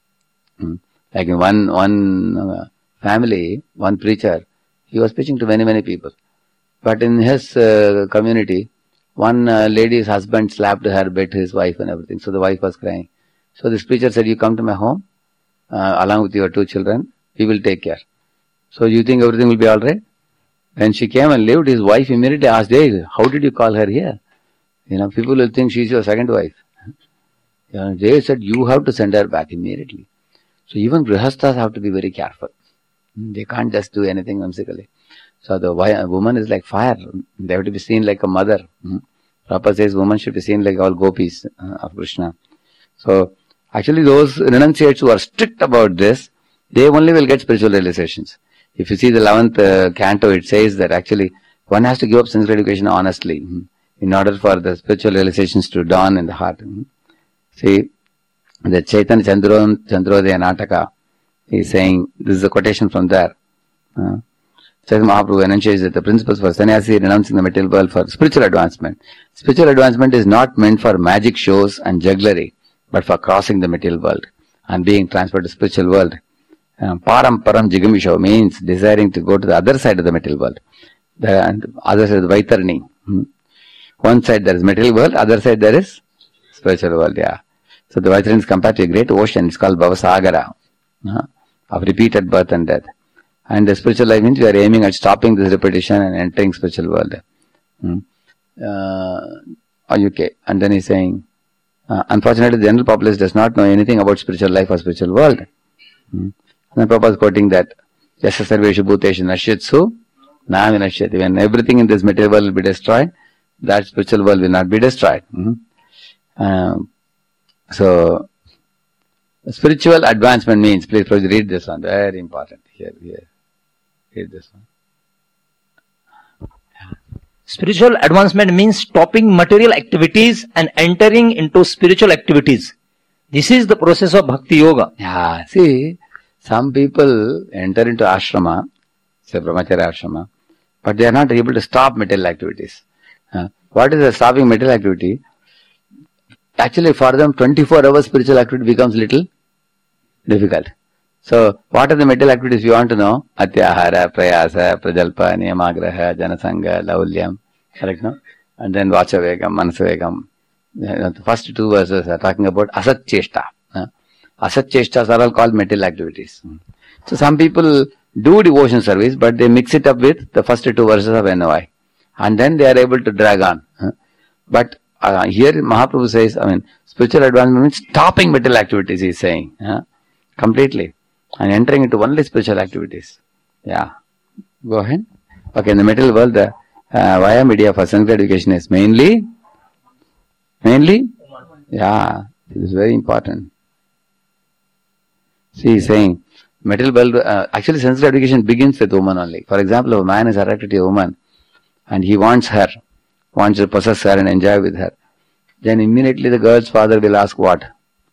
Like in one family, one preacher, he was preaching to many, many people. But in his community, one lady's husband slapped her, bit his wife and everything. So the wife was crying. So this preacher said, you come to my home, along with your 2 children, we will take care. So you think everything will be alright? When she came and lived, his wife immediately asked, hey, how did you call her here? People will think she's your second wife. They said, you have to send her back immediately. So even grihasthas have to be very careful. They can't just do anything whimsically. So the woman is like fire. They have to be seen like a mother. Prabhupada says woman should be seen like all gopis of Krishna. So actually those renunciates who are strict about this, they only will get spiritual realizations. If you see the 11th canto, it says that actually one has to give up sensual education honestly in order for the spiritual realizations to dawn in the heart. See, the Chaitanya Chandrodaya Nataka is saying, this is a quotation from there. Chaitanya Mahaprabhu enunciates that the principles for sannyasi renouncing the material world for spiritual advancement. Spiritual advancement is not meant for magic shows and jugglery, but for crossing the material world and being transferred to spiritual world. Param Jigamisho means desiring to go to the other side of the material world. The other side is Vaitarni. One side there is material world, other side there is spiritual world, So the Vaitarni is compared to a great ocean. It's called Bhavasagara, of repeated birth and death. And the spiritual life means we are aiming at stopping this repetition and entering spiritual world. Okay. And then he's saying, unfortunately the general populace does not know anything about spiritual life or spiritual world. And then Prabhupada is quoting that, Yasya sarveshu bhuteshu nashyatsu na vinashyati. When everything in this material world will be destroyed, that spiritual world will not be destroyed. So, spiritual advancement means, please read this one, very important. Here, read this one. Spiritual advancement means stopping material activities and entering into spiritual activities. This is the process of Bhakti Yoga. See, some people enter into ashrama, say brahmacharya ashrama, but they are not able to stop material activities. What is the stopping material activity? Actually, for them, 24 hours spiritual activity becomes little difficult. So, what are the material activities you want to know? Atyahara, Prayasa, Prajalpa, Niyamagraha, Janasanga, Laulyam. Correct, no? And then Vachavegam, Manasavegam. The first 2 verses are talking about Asat Cheshta. Asat Cheshtas are all called material activities. So, some people do devotion service, but they mix it up with the first 2 verses of NOI. And then they are able to drag on. But here Mahaprabhu says, spiritual advancement means stopping material activities, he is saying. Completely. And entering into only spiritual activities. Go ahead. Okay, in the material world, the via media for Sanskrit education is mainly? This is very important. See, he's saying, material world, actually Sanskrit education begins with woman only. For example, if a man is attracted to a woman, and he wants her, wants to possess her and enjoy with her. Then immediately the girl's father will ask what?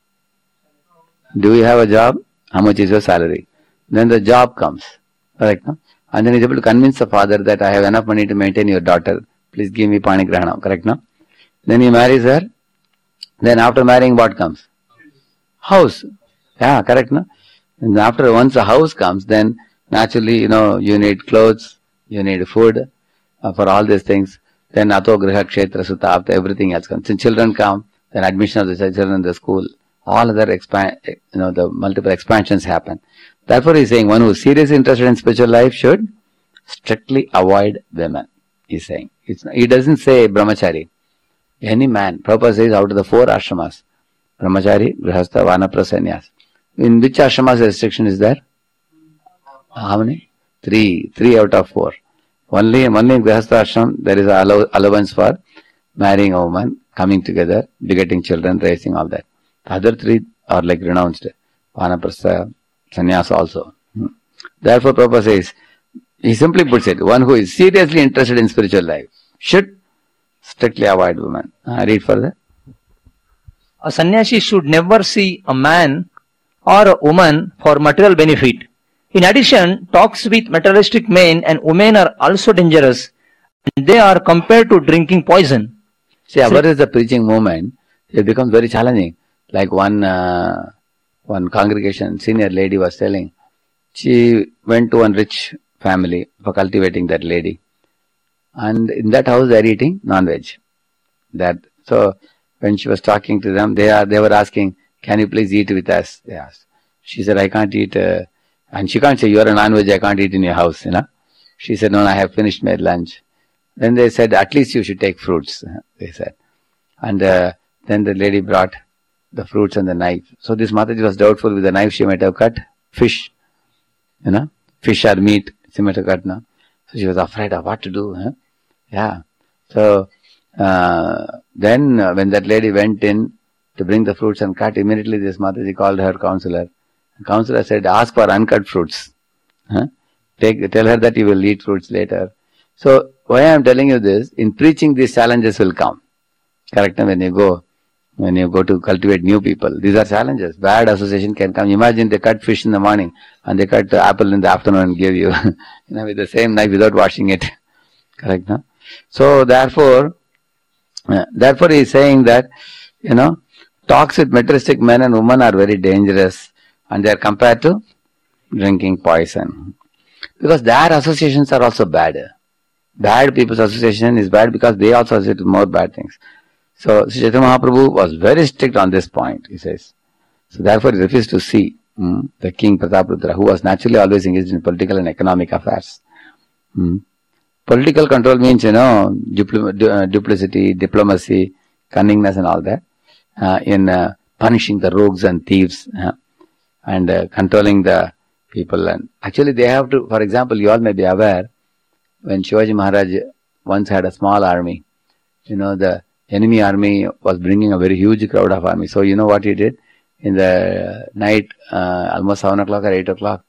Do you have a job? How much is your salary? Then the job comes. Correct? No? And then he's able to convince the father that I have enough money to maintain your daughter. Please give me panigrahana. Correct? No? Then he marries her. Then after marrying, what comes? House. Yeah, correct? No? And after once a house comes, then naturally, you need clothes, you need food for all these things. Then Ato Griha Kshetra Sutta, after everything else comes. Then children come, then admission of the children in the school. All other the multiple expansions happen. Therefore, he is saying one who is seriously interested in spiritual life should strictly avoid women. He is saying. He doesn't say brahmachari. Any man. Prabhupada says out of the 4 ashramas, brahmachari, grihastha, vanaprastha, sannyas. In which ashramas the restriction is there? How many? 3 out of 4. Only in grihastha ashram there is allowance for marrying a woman, coming together, begetting children, raising all that. The other 3 are like renounced. Vanaprastha, sannyas also. Therefore Prabhupada says, he simply puts it, one who is seriously interested in spiritual life should strictly avoid women. Read further. A sannyasi should never see a man or a woman for material benefit. In addition, talks with materialistic men and women are also dangerous, and they are compared to drinking poison. See, what is the preaching movement? It becomes very challenging. Like one congregation, senior lady was telling, she went to one rich family for cultivating that lady. And in that house they are eating non-veg. So when she was talking to them, they were asking, can you please eat with us? They asked. She said, I can't eat. And she can't say, you are a non-veg, I can't eat in your house. She said, no, I have finished my lunch. Then they said, at least you should take fruits, they said. And then the lady brought the fruits and the knife. So this Mataji was doubtful with the knife she might have cut fish. Fish or meat, she might have cut. No? So she was afraid of what to do. Yeah. So then when that lady went in to bring the fruits and cut, immediately this Mataji called her counselor. The counselor said, ask for uncut fruits. Tell her that you will eat fruits later. So why I am telling you this, in preaching these challenges will come. Correct? When you go to cultivate new people, these are challenges. Bad association can come. Imagine they cut fish in the morning and they cut the apple in the afternoon and give you, with the same knife without washing it. Correct? No? So therefore he is saying that, talks with materialistic men and women are very dangerous and they are compared to drinking poison. Because their associations are also bad. Bad people's association is bad because they also associate with more bad things. So Sri Chaitanya Mahaprabhu was very strict on this point, he says. So therefore he refused to see the king Prataparudra, who was naturally always engaged in political and economic affairs. Political control means, duplicity, diplomacy, cunningness and all that. In punishing the rogues and thieves and controlling the people. And actually they have to, for example, you all may be aware, when Shivaji Maharaj once had a small army, the enemy army was bringing a very huge crowd of army. So you know what he did? In the night, almost 7 o'clock or 8 o'clock,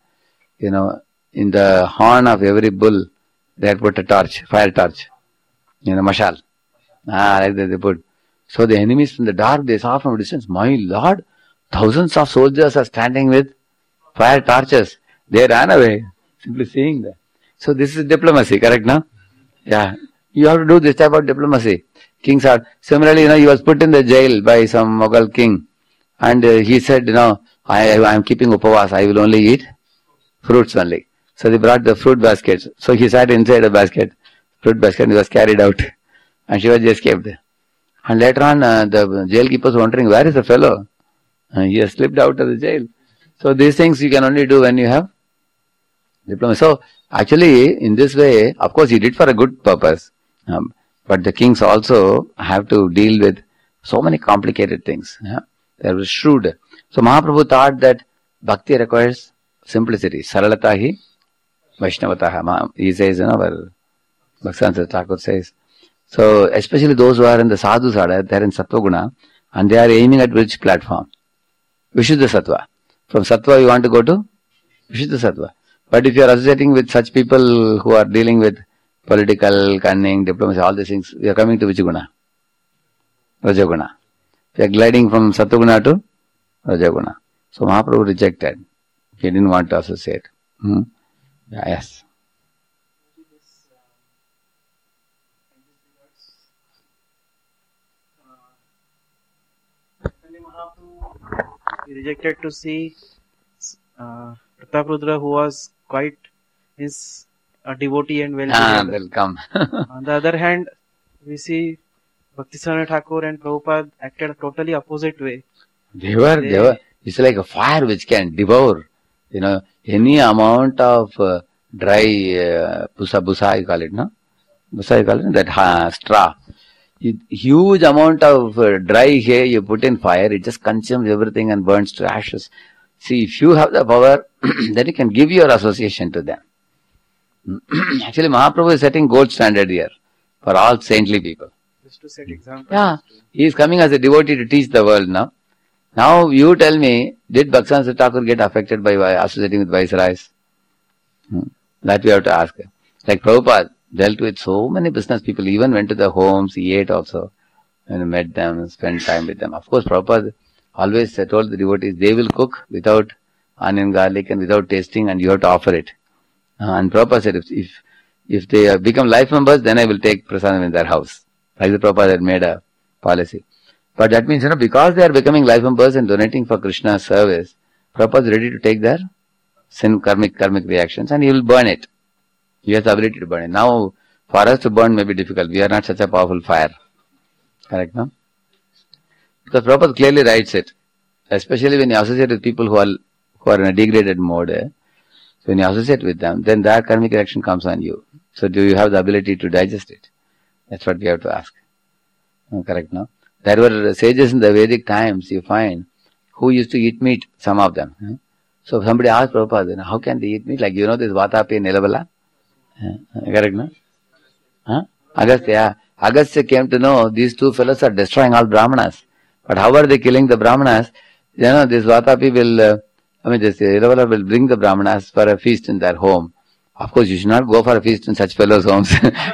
in the horn of every bull, they had put a torch, fire torch, mashal. Like that they put. So the enemies from the dark, they saw from a distance, my Lord, thousands of soldiers are standing with fire torches. They ran away, simply seeing that. So this is diplomacy, correct, no? Yeah. You have to do this type of diplomacy. Kings are, similarly, he was put in the jail by some Mughal king. And he said, I am keeping upavas, I will only eat fruits only. So they brought the fruit baskets. So he sat inside a basket, fruit basket, and he was carried out. And Shivaji escaped. And later on, the jail keeper was wondering, where is the fellow? He has slipped out of the jail. So these things you can only do when you have diplomacy. So actually, in this way, of course, he did for a good purpose. But the kings also have to deal with so many complicated things. They were shrewd. So Mahaprabhu thought that bhakti requires simplicity. Saralata hi Vaishnavataha. He says, Bhaktivedanta Thakur says. So especially those who are in the sadhu sada, they are in sattva guna and they are aiming at which platform? Vishuddha sattva. From sattva you want to go to Vishuddha sattva. But if you are associating with such people who are dealing with political, cunning, diplomacy, all these things, we are coming to which guna? Rajaguna. We are gliding from Satoguna to Rajaguna. So Mahaprabhu rejected. He didn't want to associate. Yeah, yes. He rejected to see Prataprudra, who was quite a devotee and well. They'll come. On the other hand, we see Bhaktisarana Thakur and Prabhupada acted a totally opposite way. They were. It's like a fire which can devour, any amount of dry busa, you call it, no? Busa, you call it, that straw. Huge amount of dry hay you put in fire, it just consumes everything and burns to ashes. See, if you have the power, then you can give your association to them. Actually, Mahaprabhu is setting gold standard here for all saintly people. Just to set example. Yeah, he is coming as a devotee to teach the world now. Now you tell me, did Bhaktisarana Thakur get affected by associating with Viceroys? That we have to ask. Like Prabhupada dealt with so many business people, even went to their homes, he ate also, and met them, spent time with them. Of course, Prabhupada always told the devotees, they will cook without onion, garlic and without tasting, and you have to offer it. And Prabhupada said, if they become life members, then I will take prasadam in their house. Like the Prabhupada had made a policy. But that means, because they are becoming life members and donating for Krishna's service, Prabhupada is ready to take their sin karmic reactions and he will burn it. He has the ability to burn it. Now, for us to burn may be difficult. We are not such a powerful fire. Correct, no? Because Prabhupada clearly writes it. Especially when you associate with people who are in a degraded mode. So when you associate with them, then their karmic reaction comes on you. So do you have the ability to digest it? That's what we have to ask. Correct, no? There were sages in the Vedic times, you find, who used to eat meat, some of them. So somebody asked Prabhupada, how can they eat meat? Like, this Vatapi and Nilavala? Correct, no? Agastya. Agastya came to know these two fellows are destroying all Brahmanas. But how are they killing the Brahmanas? This Vatapi will, this Nilavala will bring the Brahmanas for a feast in their home. Of course, you should not go for a feast in such fellows' homes.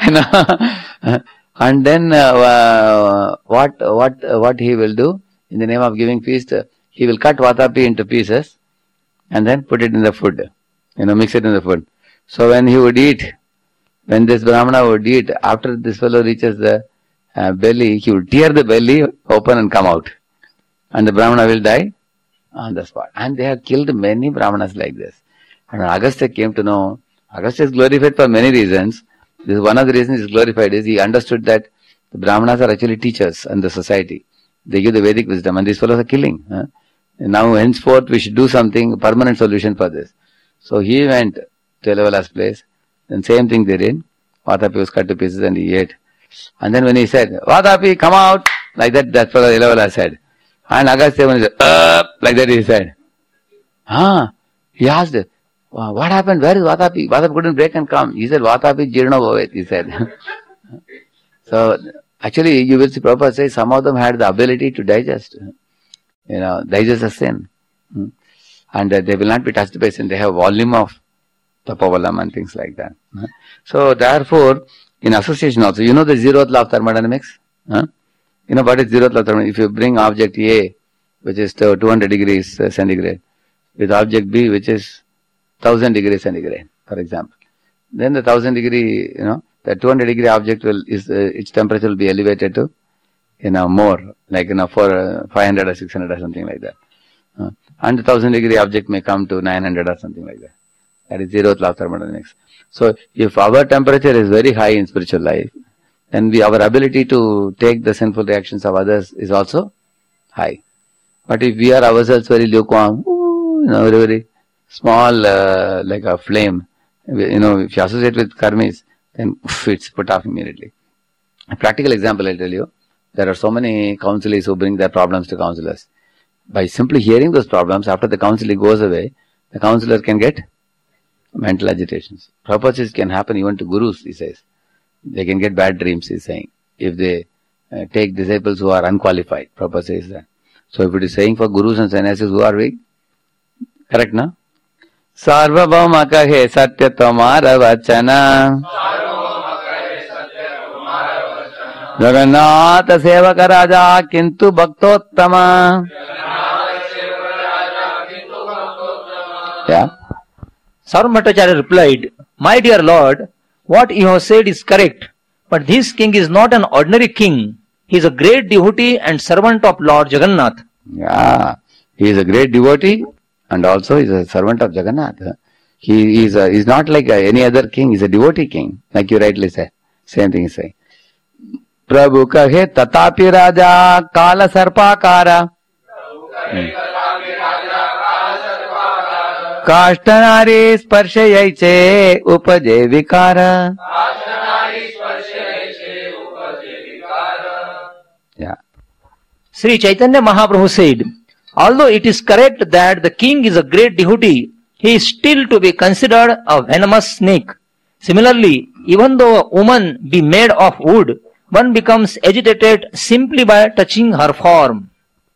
And then what he will do in the name of giving feast, he will cut Vatapi into pieces and then put it in the food, mix it in the food. So when he would eat, when this Brahmana would eat, after this fellow reaches the belly, he would tear the belly open and come out. And the Brahmana will die on the spot. And they have killed many Brahmanas like this. And when Agastya came to know, Agastya is glorified for many reasons. This is one of the reasons he is glorified is he understood that the Brahmanas are actually teachers in the society. They give the Vedic wisdom and these fellows are killing. Now henceforth we should do something, permanent solution for this. So he went to Elevala's place. Then same thing they did. Vatapi was cut to pieces and he ate. And then when he said, Vatapi, come out! Like that fellow Elevala said. And Agastya when he said, like that he said. He asked, what happened? Where is Vatapi? Vatapi couldn't break and come. He said, Vatapi jirna bhavet, he said. So, actually, you will see Prabhupada say some of them had the ability to digest the sin. And they will not be touched by sin. They have volume of tapavalam and things like that. So, therefore, in association also, the zeroth law of thermodynamics? What is zeroth law of thermodynamics? If you bring object A, which is 200 degrees centigrade, with object B, which is 1000 degrees centigrade, for example. Then the 1000 degree, the 200 degree object its temperature will be elevated to, more, like, for 500 or 600 or something like that. And the 1000 degree object may come to 900 or something like that. That is zeroth law of thermodynamics. So, if our temperature is very high in spiritual life, then our ability to take the sinful reactions of others is also high. But if we are ourselves very lukewarm, very, very small, like a flame, if you associate with karmis, then it's put off immediately. A practical example I'll tell you. There are so many counsellors who bring their problems to counsellors. By simply hearing those problems, after the counselling goes away, the counsellor can get mental agitations. Prabhupada says can happen even to gurus, he says. They can get bad dreams, he's saying, if they take disciples who are unqualified. Prabhupada says that. So if it is saying for gurus and sannyasis who are weak, correct, no? Sarvabhauma kahe satya tomara vachana Jagannath Sevaka Raja Kintu Bhaktottama. Yeah. Sarvam Bhattacharya replied, My dear Lord, what you have said is correct, but this king is not an ordinary king. He is a great devotee and servant of Lord Jagannath. Yeah. He is a great devotee and also is a servant of Jagannath. He is not like any other king. He is a devotee king, like you rightly said. Same thing he say. Prabhu kahe tatapi raja kala sarpakara. Kashtanari sparshayaiche upaje vikara. Yeah. Sri Chaitanya Mahaprabhu said, although it is correct that the king is a great devotee, he is still to be considered a venomous snake. Similarly, even though a woman be made of wood, one becomes agitated simply by touching her form.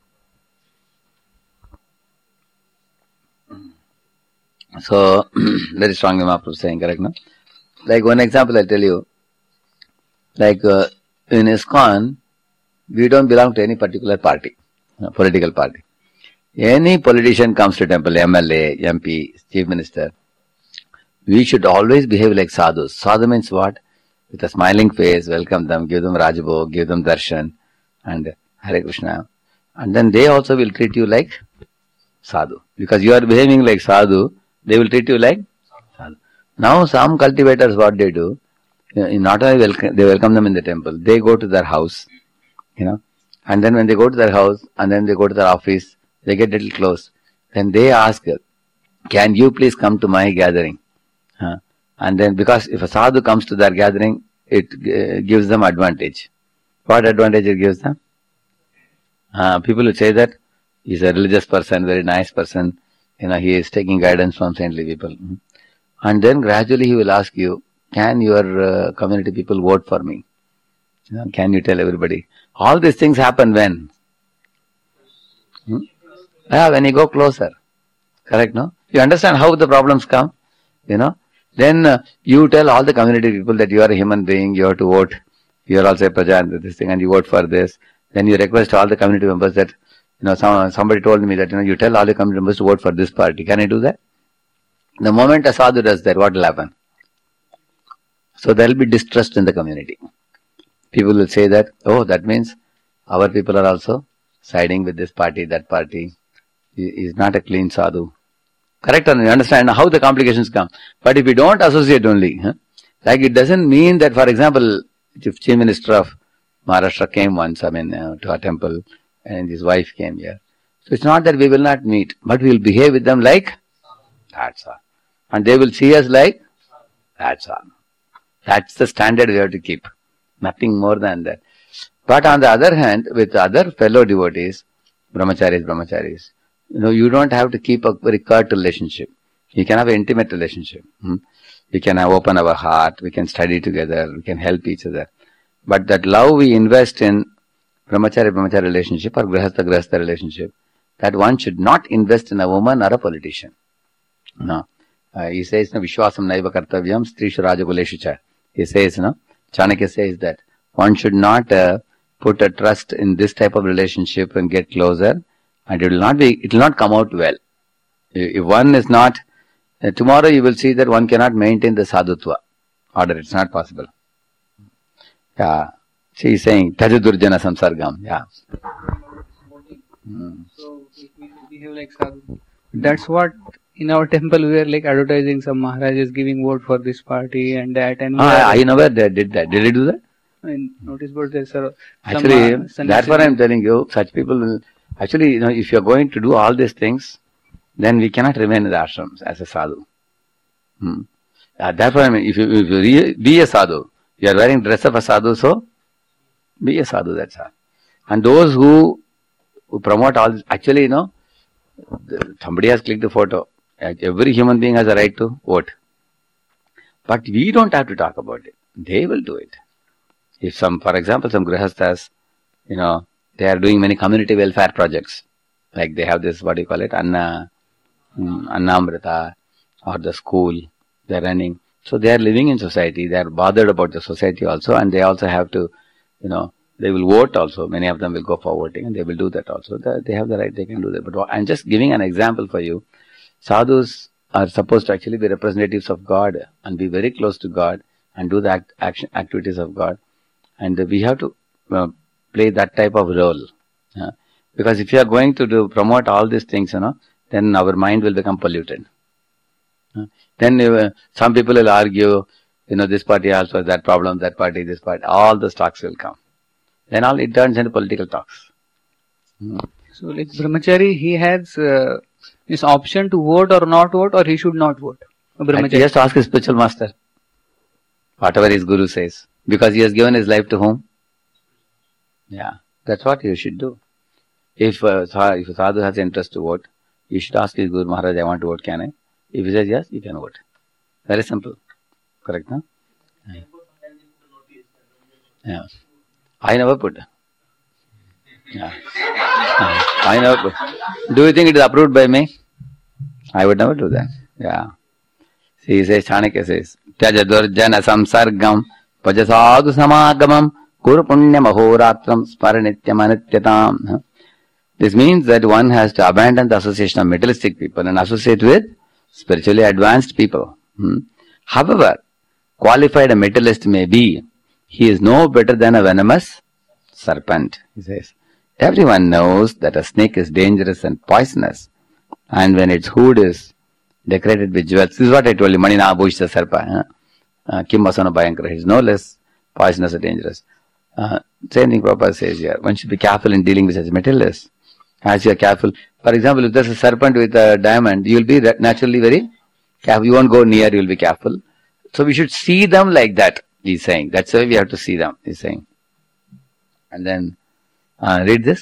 So, very strongly Mahaprabhu saying, correct, no? Like one example I'll tell you. Like in ISKCON, we don't belong to any particular party, political party. Any politician comes to temple, MLA, MP, Chief Minister, we should always behave like sadhus. Sadhu means what? With a smiling face, welcome them, give them Rajabhog, give them darshan, and Hare Krishna. And then they also will treat you like sadhu. Because you are behaving like sadhu, they will treat you like sadhu. Now some cultivators, what they do, not only they welcome them in the temple, they go to their house, and then when they go to their house, and then they go to their office, they get a little close. Then they ask, can you please come to my gathering? And then because if a sadhu comes to their gathering, it gives them advantage. What advantage it gives them? People will say that he's a religious person, very nice person, he is taking guidance from saintly people. And then gradually he will ask you, can your community people vote for me? Can you tell everybody? All these things happen when? When you go closer. Correct, no? You understand how the problems come? Then you tell all the community people that you are a human being, you have to vote. You are also a praja and this thing, and you vote for this. Then you request all the community members that, somebody told me that, you tell all the community members to vote for this party. Can I do that? The moment a sadhu does that, what will happen? So there will be distrust in the community. People will say that, oh, that means our people are also siding with this party, that party. He is not a clean sadhu. Correct? And you understand how the complications come. But if we don't associate only, like it doesn't mean that, for example, if Chief Minister of Maharashtra came once, to our temple, and his wife came here. So it's not that we will not meet, but we will behave with them like that's all. And they will see us like that's all. That's the standard we have to keep. Nothing more than that. But on the other hand, with other fellow devotees, brahmacharis, you don't have to keep a very curt relationship. You can have an intimate relationship. We can open our heart, we can study together, we can help each other. But that love we invest in brahmachari relationship or grihastha relationship, that one should not invest in a woman or a politician. No. He says, Vishwasam naiva kartavyam strishu rajakuleshu cha. He says, Chanakya says that one should not put a trust in this type of relationship and get closer, and it will not come out well. If one is not, tomorrow you will see that one cannot maintain the sadhutva order. It's not possible. Yeah. She is saying, Tajadurjana samsargam. Yeah. So, if we behave like sadhu, that's what in our temple we are like advertising some Maharaj is giving vote for this party and that. And I know where they did that. Did he do that? In notice board there's actually, that's what I'm telling you. Such people will, actually, if you're going to do all these things, then we cannot remain in the ashrams as a sadhu. That's what I mean. If you be a sadhu, you are wearing dress of a sadhu, so be a sadhu, that's all. And those who promote all this, actually, somebody has clicked the photo. Every human being has a right to vote. But we don't have to talk about it. They will do it. If for example, some grihasthas, they are doing many community welfare projects. Like they have this, Annamrita, or the school, they are running. So they are living in society, they are bothered about the society also, and they also have to they will vote also. Many of them will go for voting and they will do that also. They have the right, they can do that. But I'm just giving an example for you. Sadhus are supposed to actually be representatives of God and be very close to God and do the activities of God. And we have to play that type of role. Because if you are going to promote all these things, then our mind will become polluted. Then some people will argue, this party also has that problem, that party, this party, all the talks will come. Then it turns into political talks. So like brahmachari, he has this option to vote or not vote, or he should not vote. He has to ask his spiritual master, whatever his guru says. Because he has given his life to whom? Yeah, that's what you should do. If a sadhu has interest to vote, you should ask his Guru, Maharaj, I want to vote, can I? If he says yes, you can vote. Very simple. Correct, no? Yeah. I never put. Yeah. I never put. Do you think it is approved by me? I would never do that. Yeah. See, he says, Chanakya says, Tyaja durjana samsargam pajasadu samagamam kuru punyam ahoratram sparanityam anityatam. This means that one has to abandon the association of materialistic people and associate with spiritually advanced people. However qualified a materialist may be, he is no better than a venomous serpent, he says. Everyone knows that a snake is dangerous and poisonous, and when its hood is decorated with jewels, this is what I told you, Manina Bhushta Sarpa, Kim Vasana Bhayankara, he is no less poisonous or dangerous. Same thing Prabhupada says here, one should be careful in dealing with such materialists. As you are careful, for example, if there's a serpent with a diamond, you will be naturally very careful, you won't go near, you will be careful. So we should see them like that, he's saying. That's why we have to see them, he's saying. And then, read this.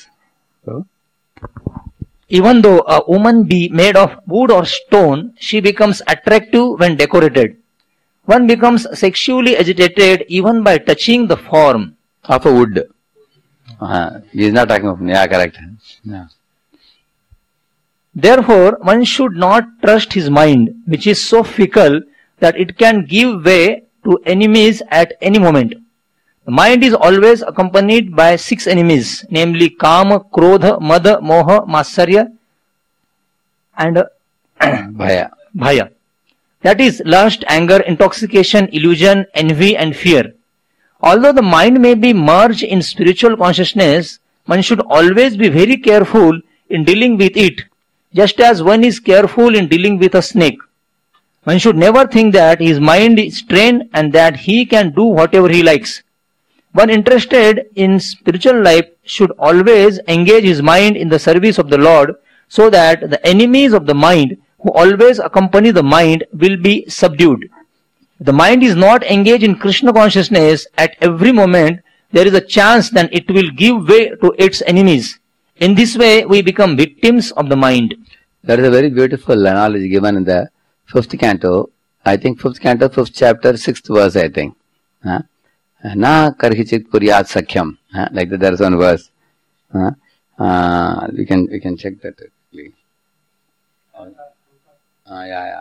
Even though a woman be made of wood or stone, she becomes attractive when decorated. One becomes sexually agitated even by touching the form of a wood. He is not talking of, yeah, correct. Yeah. Therefore, one should not trust his mind, which is so fickle that it can give way to enemies at any moment. The mind is always accompanied by 6 enemies, namely Kama, Krodha, Mada, Moha, Matsarya and Bhaya. That is lust, anger, intoxication, illusion, envy and fear. Although the mind may be merged in spiritual consciousness, one should always be very careful in dealing with it, just as one is careful in dealing with a snake. One should never think that his mind is trained and that he can do whatever he likes. One interested in spiritual life should always engage his mind in the service of the Lord, so that the enemies of the mind who always accompany the mind will be subdued. If the mind is not engaged in Krishna consciousness at every moment, there is a chance that it will give way to its enemies. In this way, we become victims of the mind. There is a very beautiful analogy given in the 5th canto, I think 5th canto, 5th chapter, 6th verse, I think. Na karhichit puryat sakhyam. Like that, there is one verse. We can check that quickly. Yeah.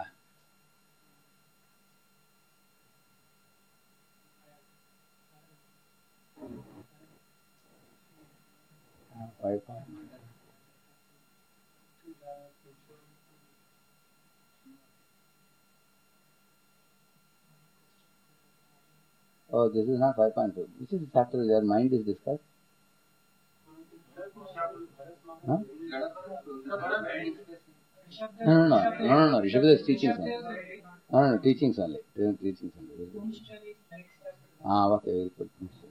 Oh, this is not 5.2. This is the chapter where mind is discussed. Huh? No. Rishabhadeva is teachings only. No, teachings only. Teachings only. Okay, very good.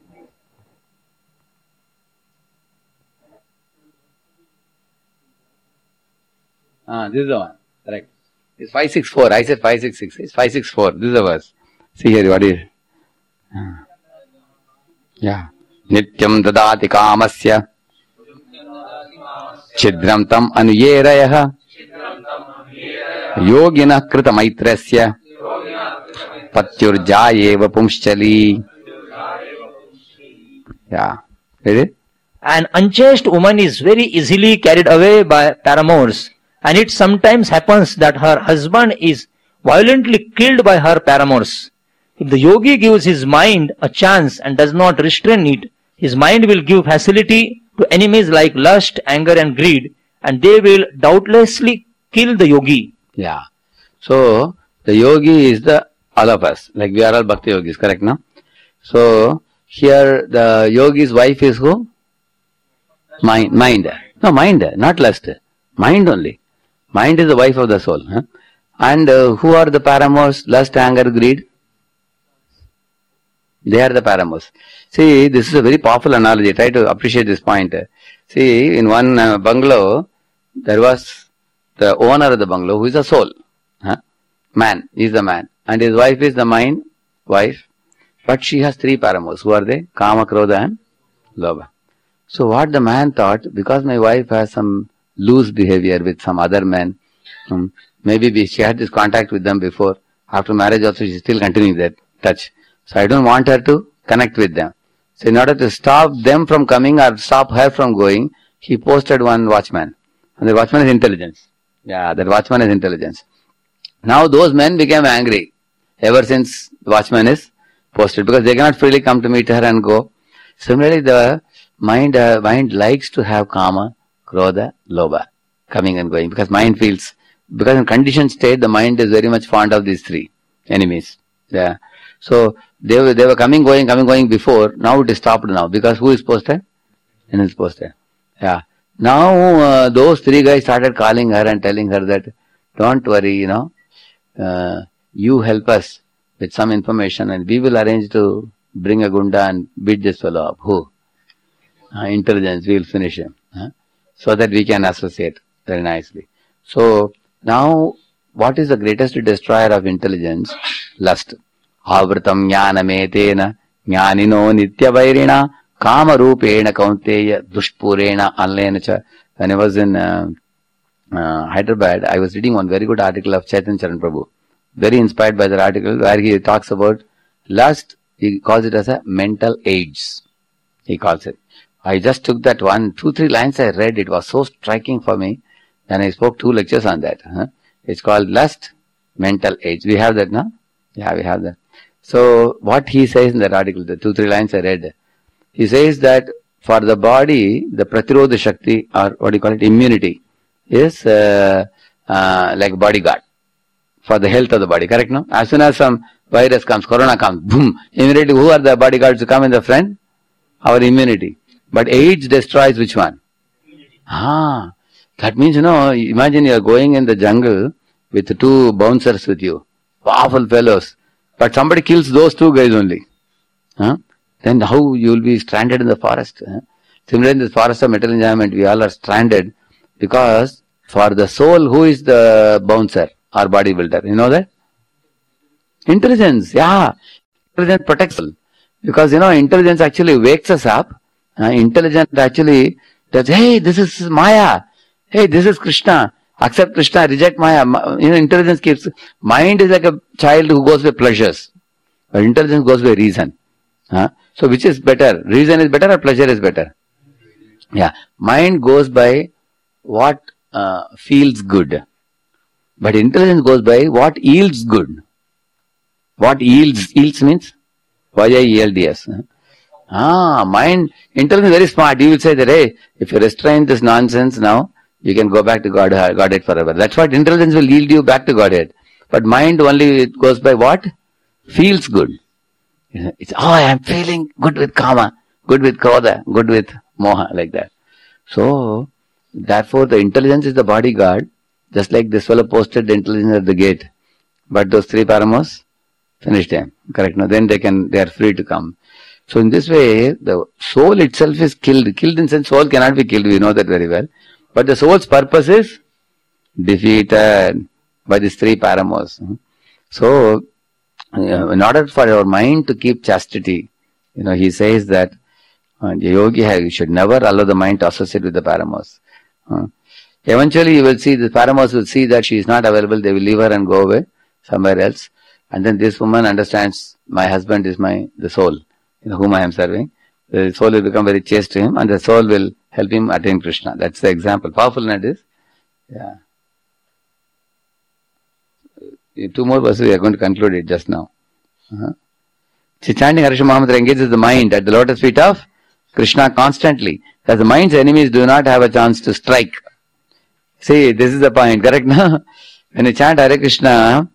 This is the one. Correct. It's 564. I said 566. It's 564. This is the verse. See here, what is? Yeah. Nityam dadati kamasya chidram tam anuyerayah yogina krita maitrasya patyurjayeva pumschali. Yeah. Read it? An unchaste woman is very easily carried away by paramours, and it sometimes happens that her husband is violently killed by her paramours. If the yogi gives his mind a chance and does not restrain it, His mind will give facility to enemies like lust, anger and greed, and they will doubtlessly kill the yogi. Yeah. So, the yogi is the all of us. Like we are all bhakti yogis, correct, no? So, here the yogi's wife is who? Mind. No, mind, not lust. Mind only. Mind is the wife of the soul. Huh? And who are the paramours? Lust, anger, greed? They are the paramours. See, this is a very powerful analogy. Try to appreciate this point. See, in one bungalow, there was the owner of the bungalow who is a soul. Huh? Man is the man. And his wife is the mind, wife. But she has three paramours. Who are they? Kama, Krodha and Lobha. So what the man thought, because my wife has some loose behavior with some other men, maybe she had this contact with them before. After marriage also she is still continuing that touch. So I don't want her to connect with them. So in order to stop them from coming or stop her from going, he posted one watchman. And the watchman is intelligence. Yeah, that watchman is intelligence. Now those men became angry ever since the watchman is posted, because they cannot freely come to meet her and go. Similarly, the mind likes to have Kama, Krodha, Lobha coming and going, because mind feels, because in conditioned state the mind is very much fond of these three enemies. Yeah. So they were coming going before. Now it is stopped now, because who is posted? And is posted. Yeah. Now those three guys started calling her and telling her that, don't worry, you help us with some information and we will arrange to bring a gunda and beat this fellow up. Who? Intelligence, we will finish him. So that we can associate very nicely. So now, what is the greatest destroyer of intelligence? Lust. Avritam jnanametena jnanino nityavairina kama rupena kaunteya dushpurena anlenacha. When I was in Hyderabad, I was reading one very good article of Chaitanya Charan Prabhu. Very inspired by that article, where he talks about lust. He calls it as a mental AIDS. He calls it. I just took that 2-3 lines I read. It was so striking for me. And I spoke 2 lectures on that. It's called lust, mental AIDS. We have that, no? Yeah, we have that. So, what he says in that article, the 2-3 lines I read, he says that for the body, the Pratirodha Shakti, or what do you call it, immunity, is like bodyguard for the health of the body, correct, no? As soon as some virus comes, corona comes, boom, immediately who are the bodyguards who come in the front? Our immunity. But AIDS destroys which one? That means, imagine you are going in the jungle with 2 bouncers with you, powerful fellows, but somebody kills those 2 guys only. Then how you will be stranded in the forest? Similarly, in the forest of material enjoyment, we all are stranded, because for the soul, who is the bouncer or bodybuilder? You know that? Intelligence, yeah. Intelligence protects us. Because, intelligence actually wakes us up. Intelligence actually says, hey, this is Maya. Hey, this is Krishna. Accept Krishna, reject Maya. Intelligence keeps. Mind is like a child who goes by pleasures. But intelligence goes by reason. So which is better? Reason is better or pleasure is better? Yeah. Mind goes by what feels good. But intelligence goes by what yields good. What yields? Yields means? Y-I-E-L-D-S. Mind, intelligence is very smart. You will say that, hey, if you restrain this nonsense now, you can go back to Godhead forever. That's what intelligence will yield you back to Godhead. But mind only, it goes by what? Feels good. It's, I am feeling good with Kama, good with Krodha, good with Moha, like that. So, therefore the intelligence is the bodyguard, just like this fellow posted the intelligence at the gate. But those 3 paramos, finished them. Correct? Now then they are free to come. So in this way, the soul itself is killed. Killed in sense, soul cannot be killed. We know that very well. But the soul's purpose is defeated by these 3 paramos. So, in order for your mind to keep chastity, he says that the yogi should never allow the mind to associate with the paramos. Eventually, you will see the paramos will see that she is not available. They will leave her and go away somewhere else. And then this woman understands, my husband is the soul, whom I am serving. The soul will become very chaste to him, and the soul will help him attain Krishna. That's the example. Powerful, that is. Yeah. 2 more verses, we are going to conclude it just now. Chanting Harsha Mahamatra engages the mind at the lotus feet of Krishna constantly. Because the mind's enemies do not have a chance to strike. See, this is the point, correct? No? When you chant Hare Krishna,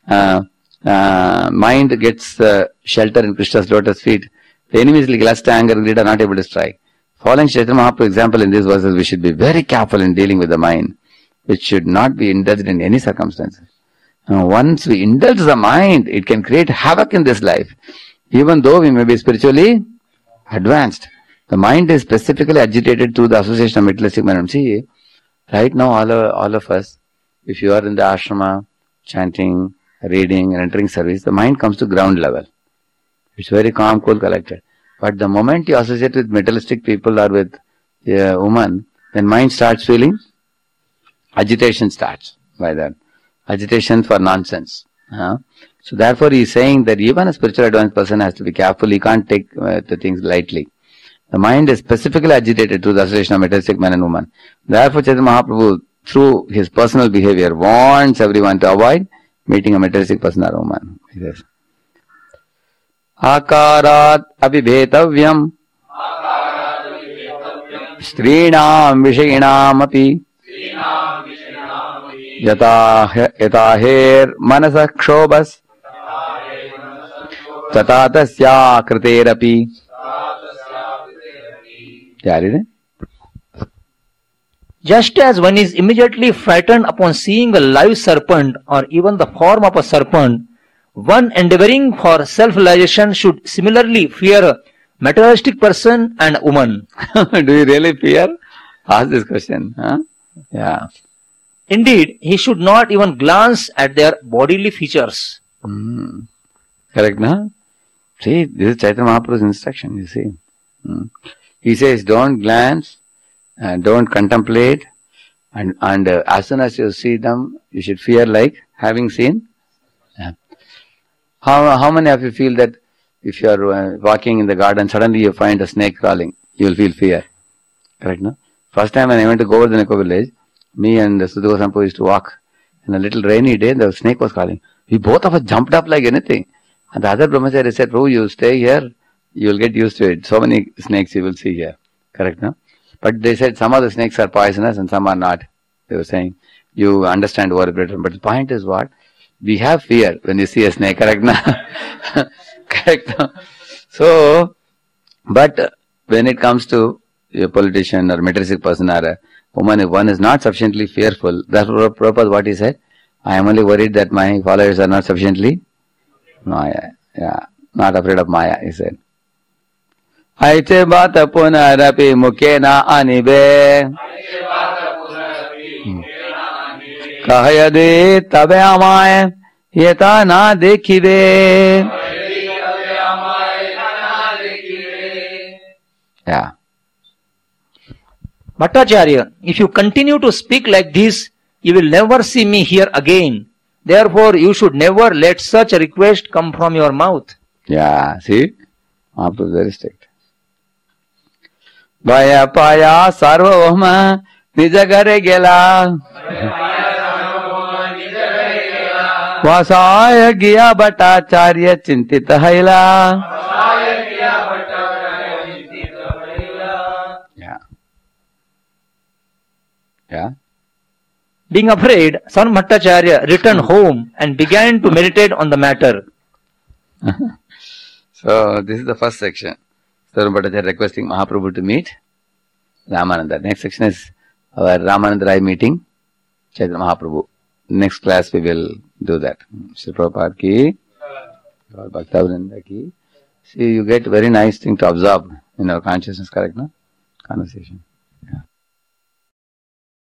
mind gets shelter in Krishna's lotus feet. The enemies like lust, anger, greed are not able to strike. Following Chaitanya Mahaprabhu's example in these verses, we should be very careful in dealing with the mind, which should not be indulged in any circumstances. Once we indulge the mind, it can create havoc in this life. Even though we may be spiritually advanced, the mind is specifically agitated through the association of materialistic men. See, right now all of us, if you are in the ashrama, chanting, reading and entering service, the mind comes to ground level. It's very calm, cool, collected. But the moment you associate with materialistic people or with a woman, then mind starts feeling, agitation starts by that. Agitation for nonsense. So therefore he is saying that even a spiritual advanced person has to be careful. He can't take the things lightly. The mind is specifically agitated through the association of materialistic men and women. Therefore Chaitanya Mahaprabhu, through his personal behavior, warns everyone to avoid meeting a materialistic person or woman. He says, Akarat abhibhetavyam strinam vishayinam api yataher manasa kshobas tatatasya kriterapi. Just as one is immediately frightened upon seeing a live serpent or even the form of a serpent, one endeavoring for self-realization should similarly fear a materialistic person and woman. Do you really fear? Ask this question. Yeah. Indeed, he should not even glance at their bodily features. Correct, no? See, this is Chaitanya Mahaprabhu's instruction, you see. He says, don't glance, don't contemplate, and as soon as you see them, you should fear like having seen. Yeah. How many of you feel that if you are walking in the garden, suddenly you find a snake crawling, you will feel fear? Correct, no? First time when I went to Govardhan Eco Village, me and Sudhakar Sampo used to walk. In a little rainy day, the snake was crawling. We both of us jumped up like anything. And the other brahmachari said, Prabhu, you stay here, you will get used to it. So many snakes you will see here. Correct, no? But they said some of the snakes are poisonous and some are not. They were saying, you understand over better. But the point is what? We have fear when you see a snake, correct? No? Correct. No? So, but when it comes to a politician or materialistic person or a woman, if one is not sufficiently fearful, that's Prabhupada what he said. I am only worried that my followers are not sufficiently Maya. Yeah, not afraid of Maya, he said. Aiche bata punarapi mukena anibe kahayade tabe amaye yeta na dekhibe. Yeah. Bhattacharya, if you continue to speak like this, you will never see me here again. Therefore, you should never let such a request come from your mouth. Yeah, see? Mahaprabhu is very strict. Bhaya paya sarvabhauma nijagare gela vasaya giya bhattacharya chintita haila. Yeah. Being afraid, son Bhattacharya returned home and began to meditate on the matter. So, this is the first section. Sarva Bhattacharya requesting Mahaprabhu to meet Ramananda. Next section is our Ramananda Rai meeting Chaitanya Mahaprabhu. Next class we will do that. Sri Prabhupada ki, Gaur Bhakta Vrinda ki. See, you get very nice thing to observe in our consciousness, correct, no? Conversation.